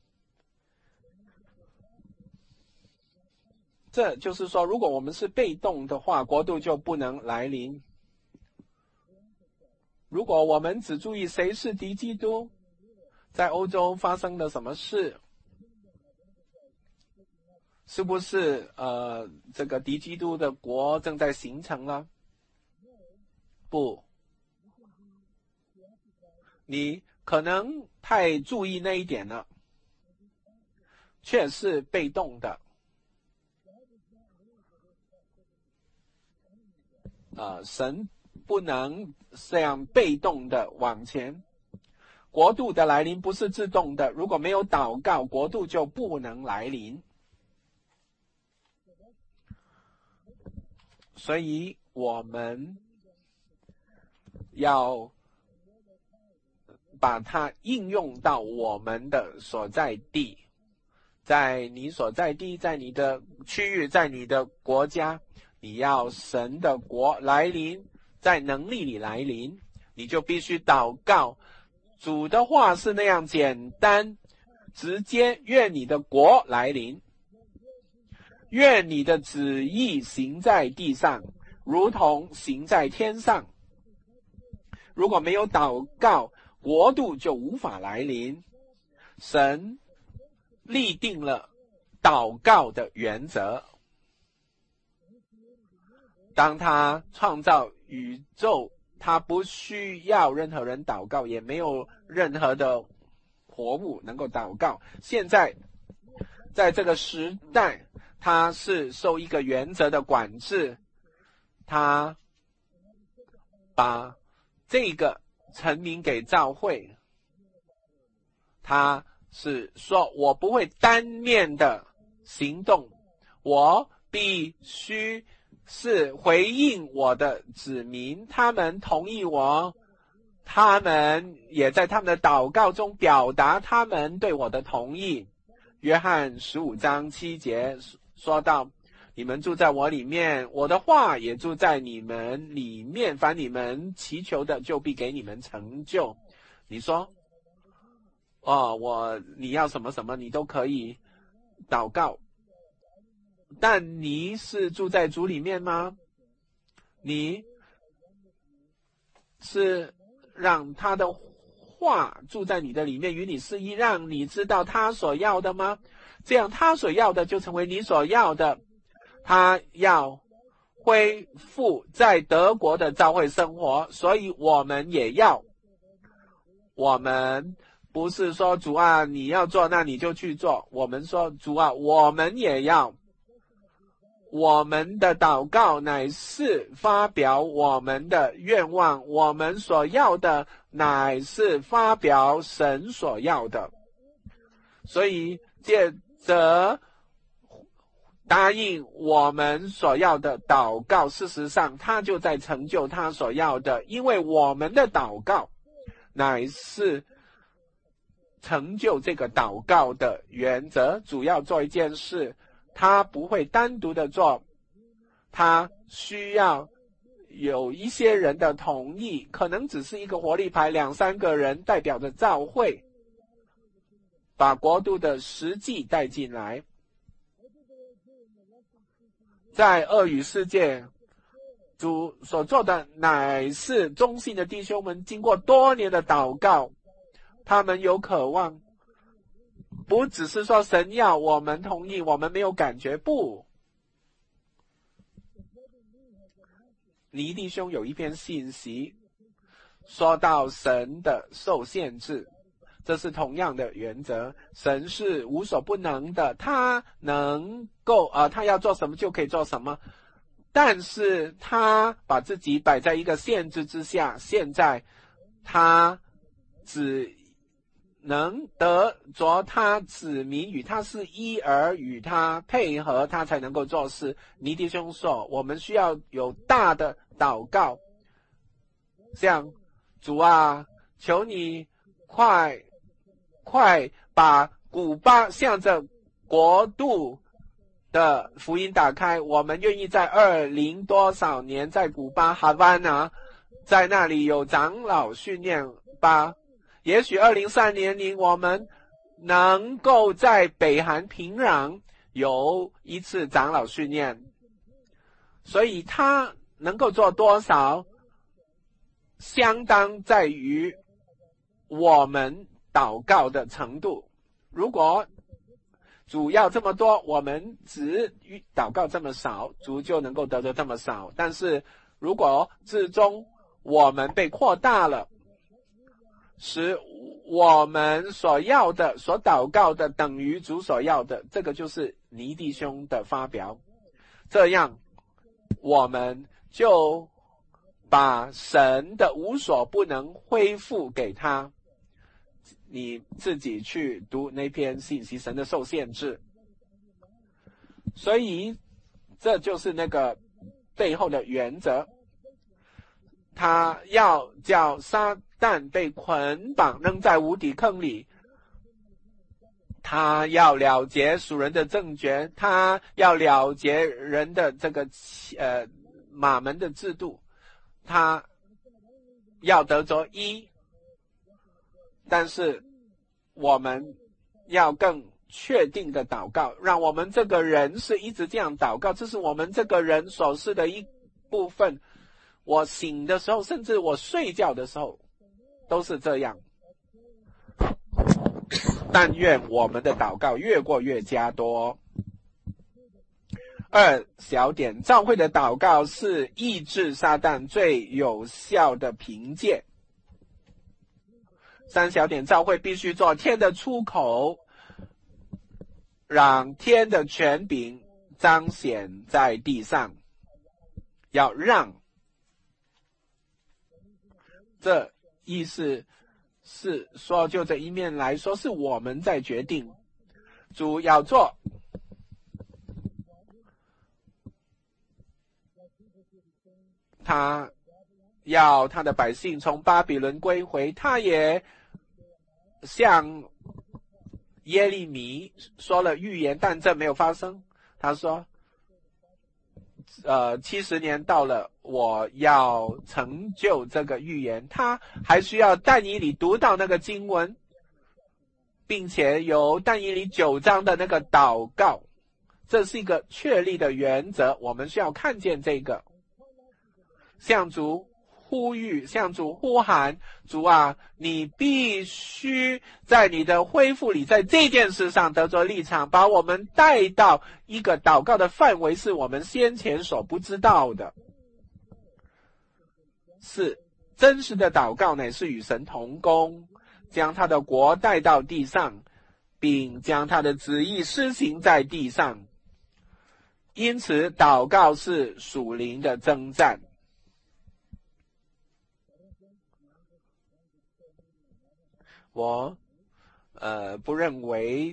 Speaker 2: 这就是说，如果我们是被动的话，国度就不能来临。如果我们只注意谁是敌基督，在欧洲发生了什么事，是不是呃这个敌基督的国正在形成了？不，你可能太注意那一点了，却是被动的。呃，神不能这样被动的往前。国度的来临不是自动的，如果没有祷告，国度就不能来临。所以我们要把它应用到我们的所在地，在你所在地，在你的区域，在你的国家，你要神的国来临，在能力里来临，你就必须祷告。主的话是那样简单直接，愿你的国来临，愿你的旨意行在地上，如同行在天上。如果没有祷告，国度就无法来临。神立定了祷告的原则。当他创造宇宙，他不需要任何人祷告，也没有任何的活物能够祷告。现在在这个时代，他是受一个原则的管制，他把这个陈明给教会，他是说，我不会单面的行动，我必须是回应我的子民，他们同意我，他们也在他们的祷告中表达他们对我的同意。约翰十五章七节说到，你们住在我里面，我的话也住在你们里面，凡你们祈求的，就必给你们成就。你说哦，我你要什么什么你都可以祷告，但你是住在主里面吗？你是让他的话住在你的里面，与你是一，让你知道他所要的吗？这样他所要的就成为你所要的。他要恢复在德国的教会生活，所以我们也要，我们不是说主啊你要做那你就去做，我们说主啊我们也要，我们的祷告乃是发表我们的愿望，我们所要的乃是发表神所要的。所以借着答应我们所要的祷告，事实上他就在成就他所要的，因为我们的祷告乃是成就这个祷告的原则。主要做一件事，他不会单独的做，他需要有一些人的同意，可能只是一个活力牌，两三个人代表着教会，把国度的实际带进来。在恶语世界，主所做的乃是忠信的弟兄们经过多年的祷告，他们有渴望，不只是说神要我们同意，我们没有感觉，不。尼弟兄有一篇信息说到神的受限制，这是同样的原则，神是无所不能的，他能够呃，他要做什么就可以做什么，但是他把自己摆在一个限制之下，现在他只能得着他子民与他是一而与他配合，他才能够做事。尼弟兄说我们需要有大的祷告，像主啊求你快快把古巴向着国度的福音打开，我们愿意在二零多少年在古巴哈湾啊，在那里有长老训练吧，也许二零三零年我们能够在北韩平壤有一次长老训练，所以他能够做多少相当在于我们祷告的程度。如果主要这么多，我们只祷告这么少，主就能够得着这么少。但是如果至终我们被扩大了，使我们所要的所祷告的等于主所要的，这个就是尼弟兄的发表，这样我们就把神的无所不能恢复给他。你自己去读那篇信息，神的受限制。所以这就是那个背后的原则，他要叫撒旦被捆绑扔在无底坑里，他要了结属人的政权，他要了结人的这个呃马门的制度，他要得着一，但是我们要更确定的祷告，让我们这个人是一直这样祷告，这是我们这个人所是的一部分。我醒的时候，甚至我睡觉的时候都是这样。但愿我们的祷告越过越加多。二小点，教会的祷告是抑制撒旦最有效的凭借。三小点，教会必须做天的出口，让天的权柄彰显在地上，要让，这意思是说，就这一面来说，是我们在决定，主要做，他要他的百姓从巴比伦归回，他也向耶利米说了预言，但这没有发生。他说呃，七十年到了，我要成就这个预言。他还需要但以理读到那个经文，并且有但以理九章的那个祷告，这是一个确立的原则，我们需要看见这个。向主呼吁，向主呼喊，主啊，你必须在你的恢复里，在这件事上得着立场，把我们带到一个祷告的范围，是我们先前所不知道的。是真实的祷告乃是与神同工， 将他的国带到地上，并将他的旨意施行在地上。因此，祷告是属灵的征战。我呃不认为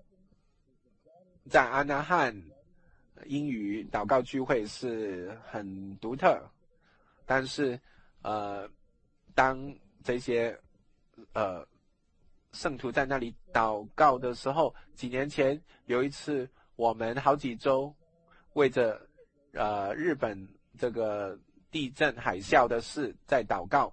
Speaker 2: 在阿那汉英语祷告聚会是很独特，但是呃当这些呃圣徒在那里祷告的时候，几年前有一次我们好几周为着呃日本这个地震海啸的事在祷告。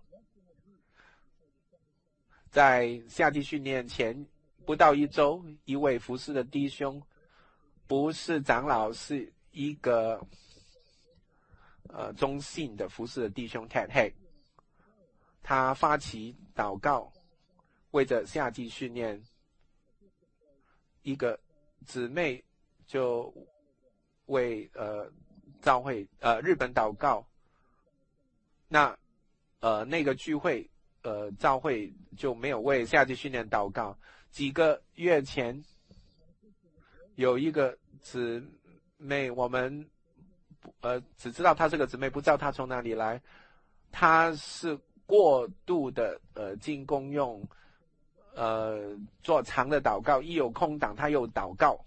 Speaker 2: 在夏季训练前不到一周，一位服侍的弟兄，不是长老，是一个呃中信的服侍的弟兄 Ted Hay， 他发起祷告，为着夏季训练，一个姊妹就为呃教会呃日本祷告，那呃那个聚会呃教会就没有为夏季训练祷告。几个月前有一个姊妹，我们呃只知道她是个姊妹，不知道她从哪里来。她是过度的呃进功用，呃做长的祷告，一有空档她又祷告。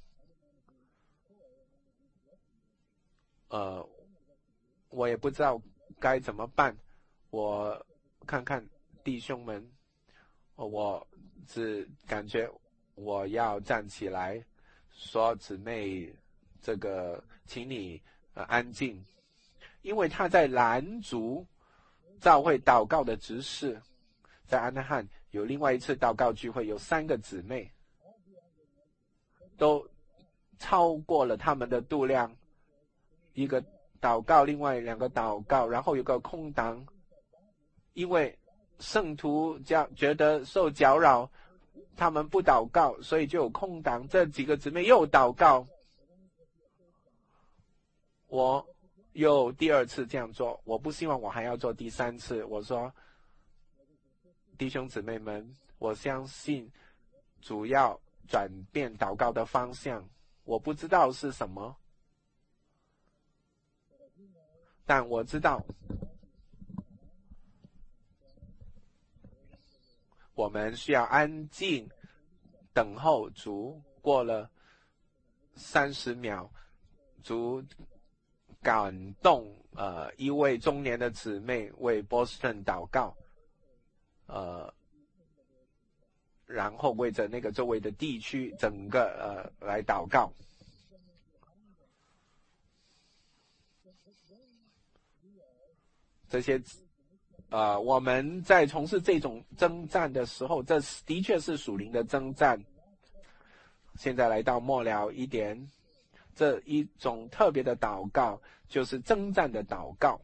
Speaker 2: 呃，我也不知道该怎么办。我看看弟兄们，我只感觉我要站起来说，姊妹，这个请你呃安静，因为他在拦阻教会祷告的执事。在安那汉有另外一次祷告聚会，有三个姊妹都超过了他们的度量，一个祷告，另外两个祷告，然后有个空档，因为圣徒觉得受搅扰，他们不祷告，所以就有空档。这几个姊妹又祷告，我又第二次这样做，我不希望我还要做第三次。我说，弟兄姊妹们，我相信主要转变祷告的方向，我不知道是什么，但我知道我们需要安静等候主。过了三十秒，主感动呃一位中年的姊妹为波士顿祷告，呃，然后为着那个周围的地区整个呃来祷告。这些呃，我们在从事这种征战的时候，这的确是属灵的征战。现在来到末了一点，这一种特别的祷告就是征战的祷告。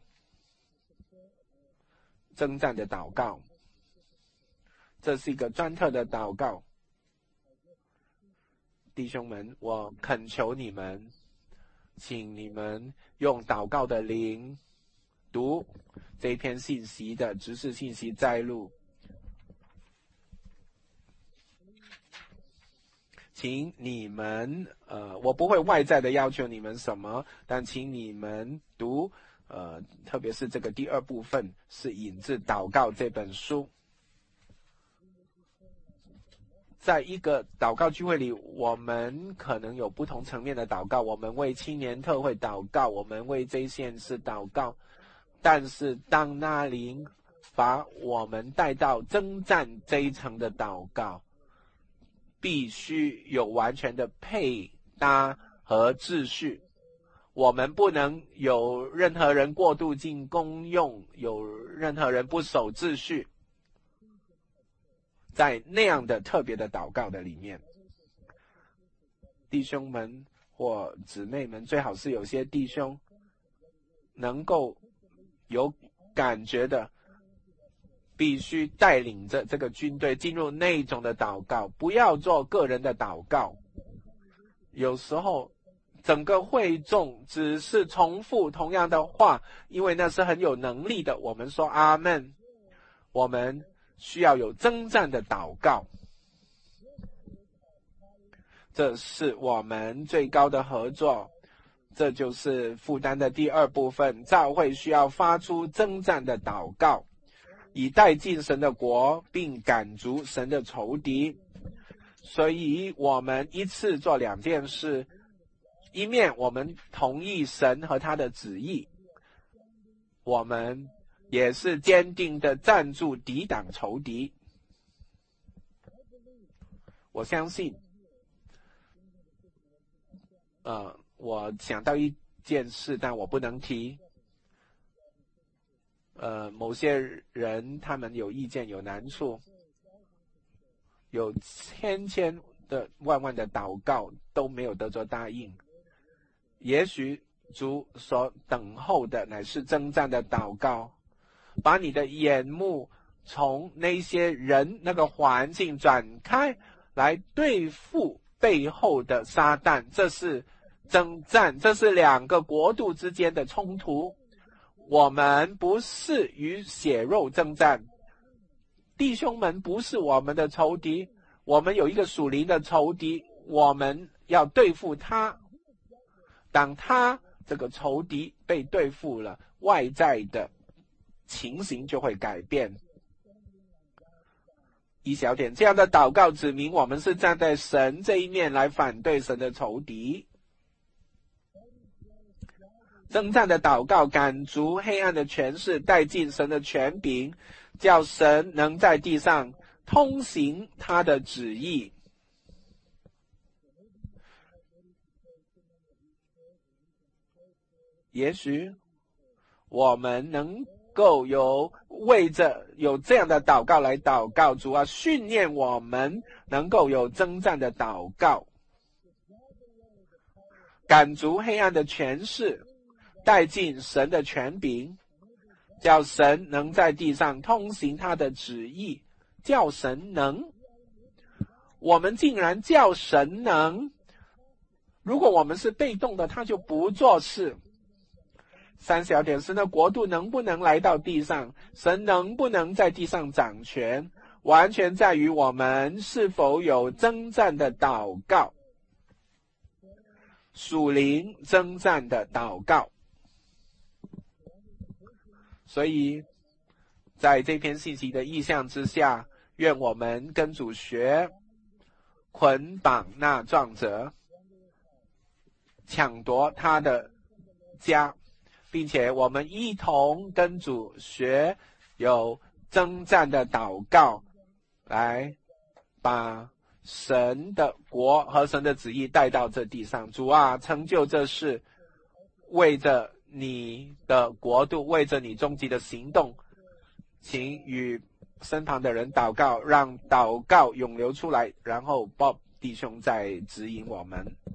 Speaker 2: 征战的祷告，这是一个专特的祷告。弟兄们，我恳求你们，请你们用祷告的灵读这一篇信息的执事信息摘录，请你们呃，我不会外在的要求你们什么，但请你们读呃，特别是这个第二部分是引自祷告这本书。在一个祷告聚会里，我们可能有不同层面的祷告，我们为青年特会祷告，我们为这件事祷告。但是当那灵把我们带到征战这一层的祷告，必须有完全的配搭和秩序。我们不能有任何人过度进功用，有任何人不守秩序。在那样的特别的祷告的里面，弟兄们或姊妹们，最好是有些弟兄能够有感觉的，必须带领着这个军队进入那种的祷告，不要做个人的祷告。有时候整个会众只是重复同样的话，因为那是很有能力的，我们说阿们，我们需要有征战的祷告。这是我们最高的合作，这就是负担的第二部分。教会需要发出征战的祷告，以带进神的国，并赶逐神的仇敌。所以我们一次做两件事，一面我们同意神和他的旨意，我们也是坚定的站住抵挡仇敌。我相信呃，我想到一件事，但我不能提。呃，某些人他们有意见有难处，有千千的万万的祷告都没有得着答应。也许主所等候的乃是征战的祷告，把你的眼目从那些人那个环境转开，来对付背后的撒旦。这是征战，这是两个国度之间的冲突。我们不是与血肉征战，弟兄们不是我们的仇敌，我们有一个属灵的仇敌，我们要对付他。当他这个仇敌被对付了，外在的情形就会改变。一小点，这样的祷告指明我们是站在神这一面来反对神的仇敌。征战的祷告赶逐黑暗的权势，带进神的权柄，叫神能在地上通行他的旨意。也许我们能够有为着有这样的祷告来祷告，主啊，训练我们能够有征战的祷告，赶逐黑暗的权势，带进神的权柄，叫神能在地上通行他的旨意。叫神能，我们竟然叫神能。如果我们是被动的，他就不做事。三小点，神的国度能不能来到地上，神能不能在地上掌权，完全在于我们是否有征战的祷告，属灵征战的祷告。所以在这篇信息的意象之下，愿我们跟主学，捆绑那壮者，抢夺他的家，并且我们一同跟主学有征战的祷告，来把神的国和神的旨意带到这地上。主啊，成就这事，为着你的国度，为着你终极的行动，请与身旁的人祷告，让祷告涌流出来，然后报弟兄再指引我们。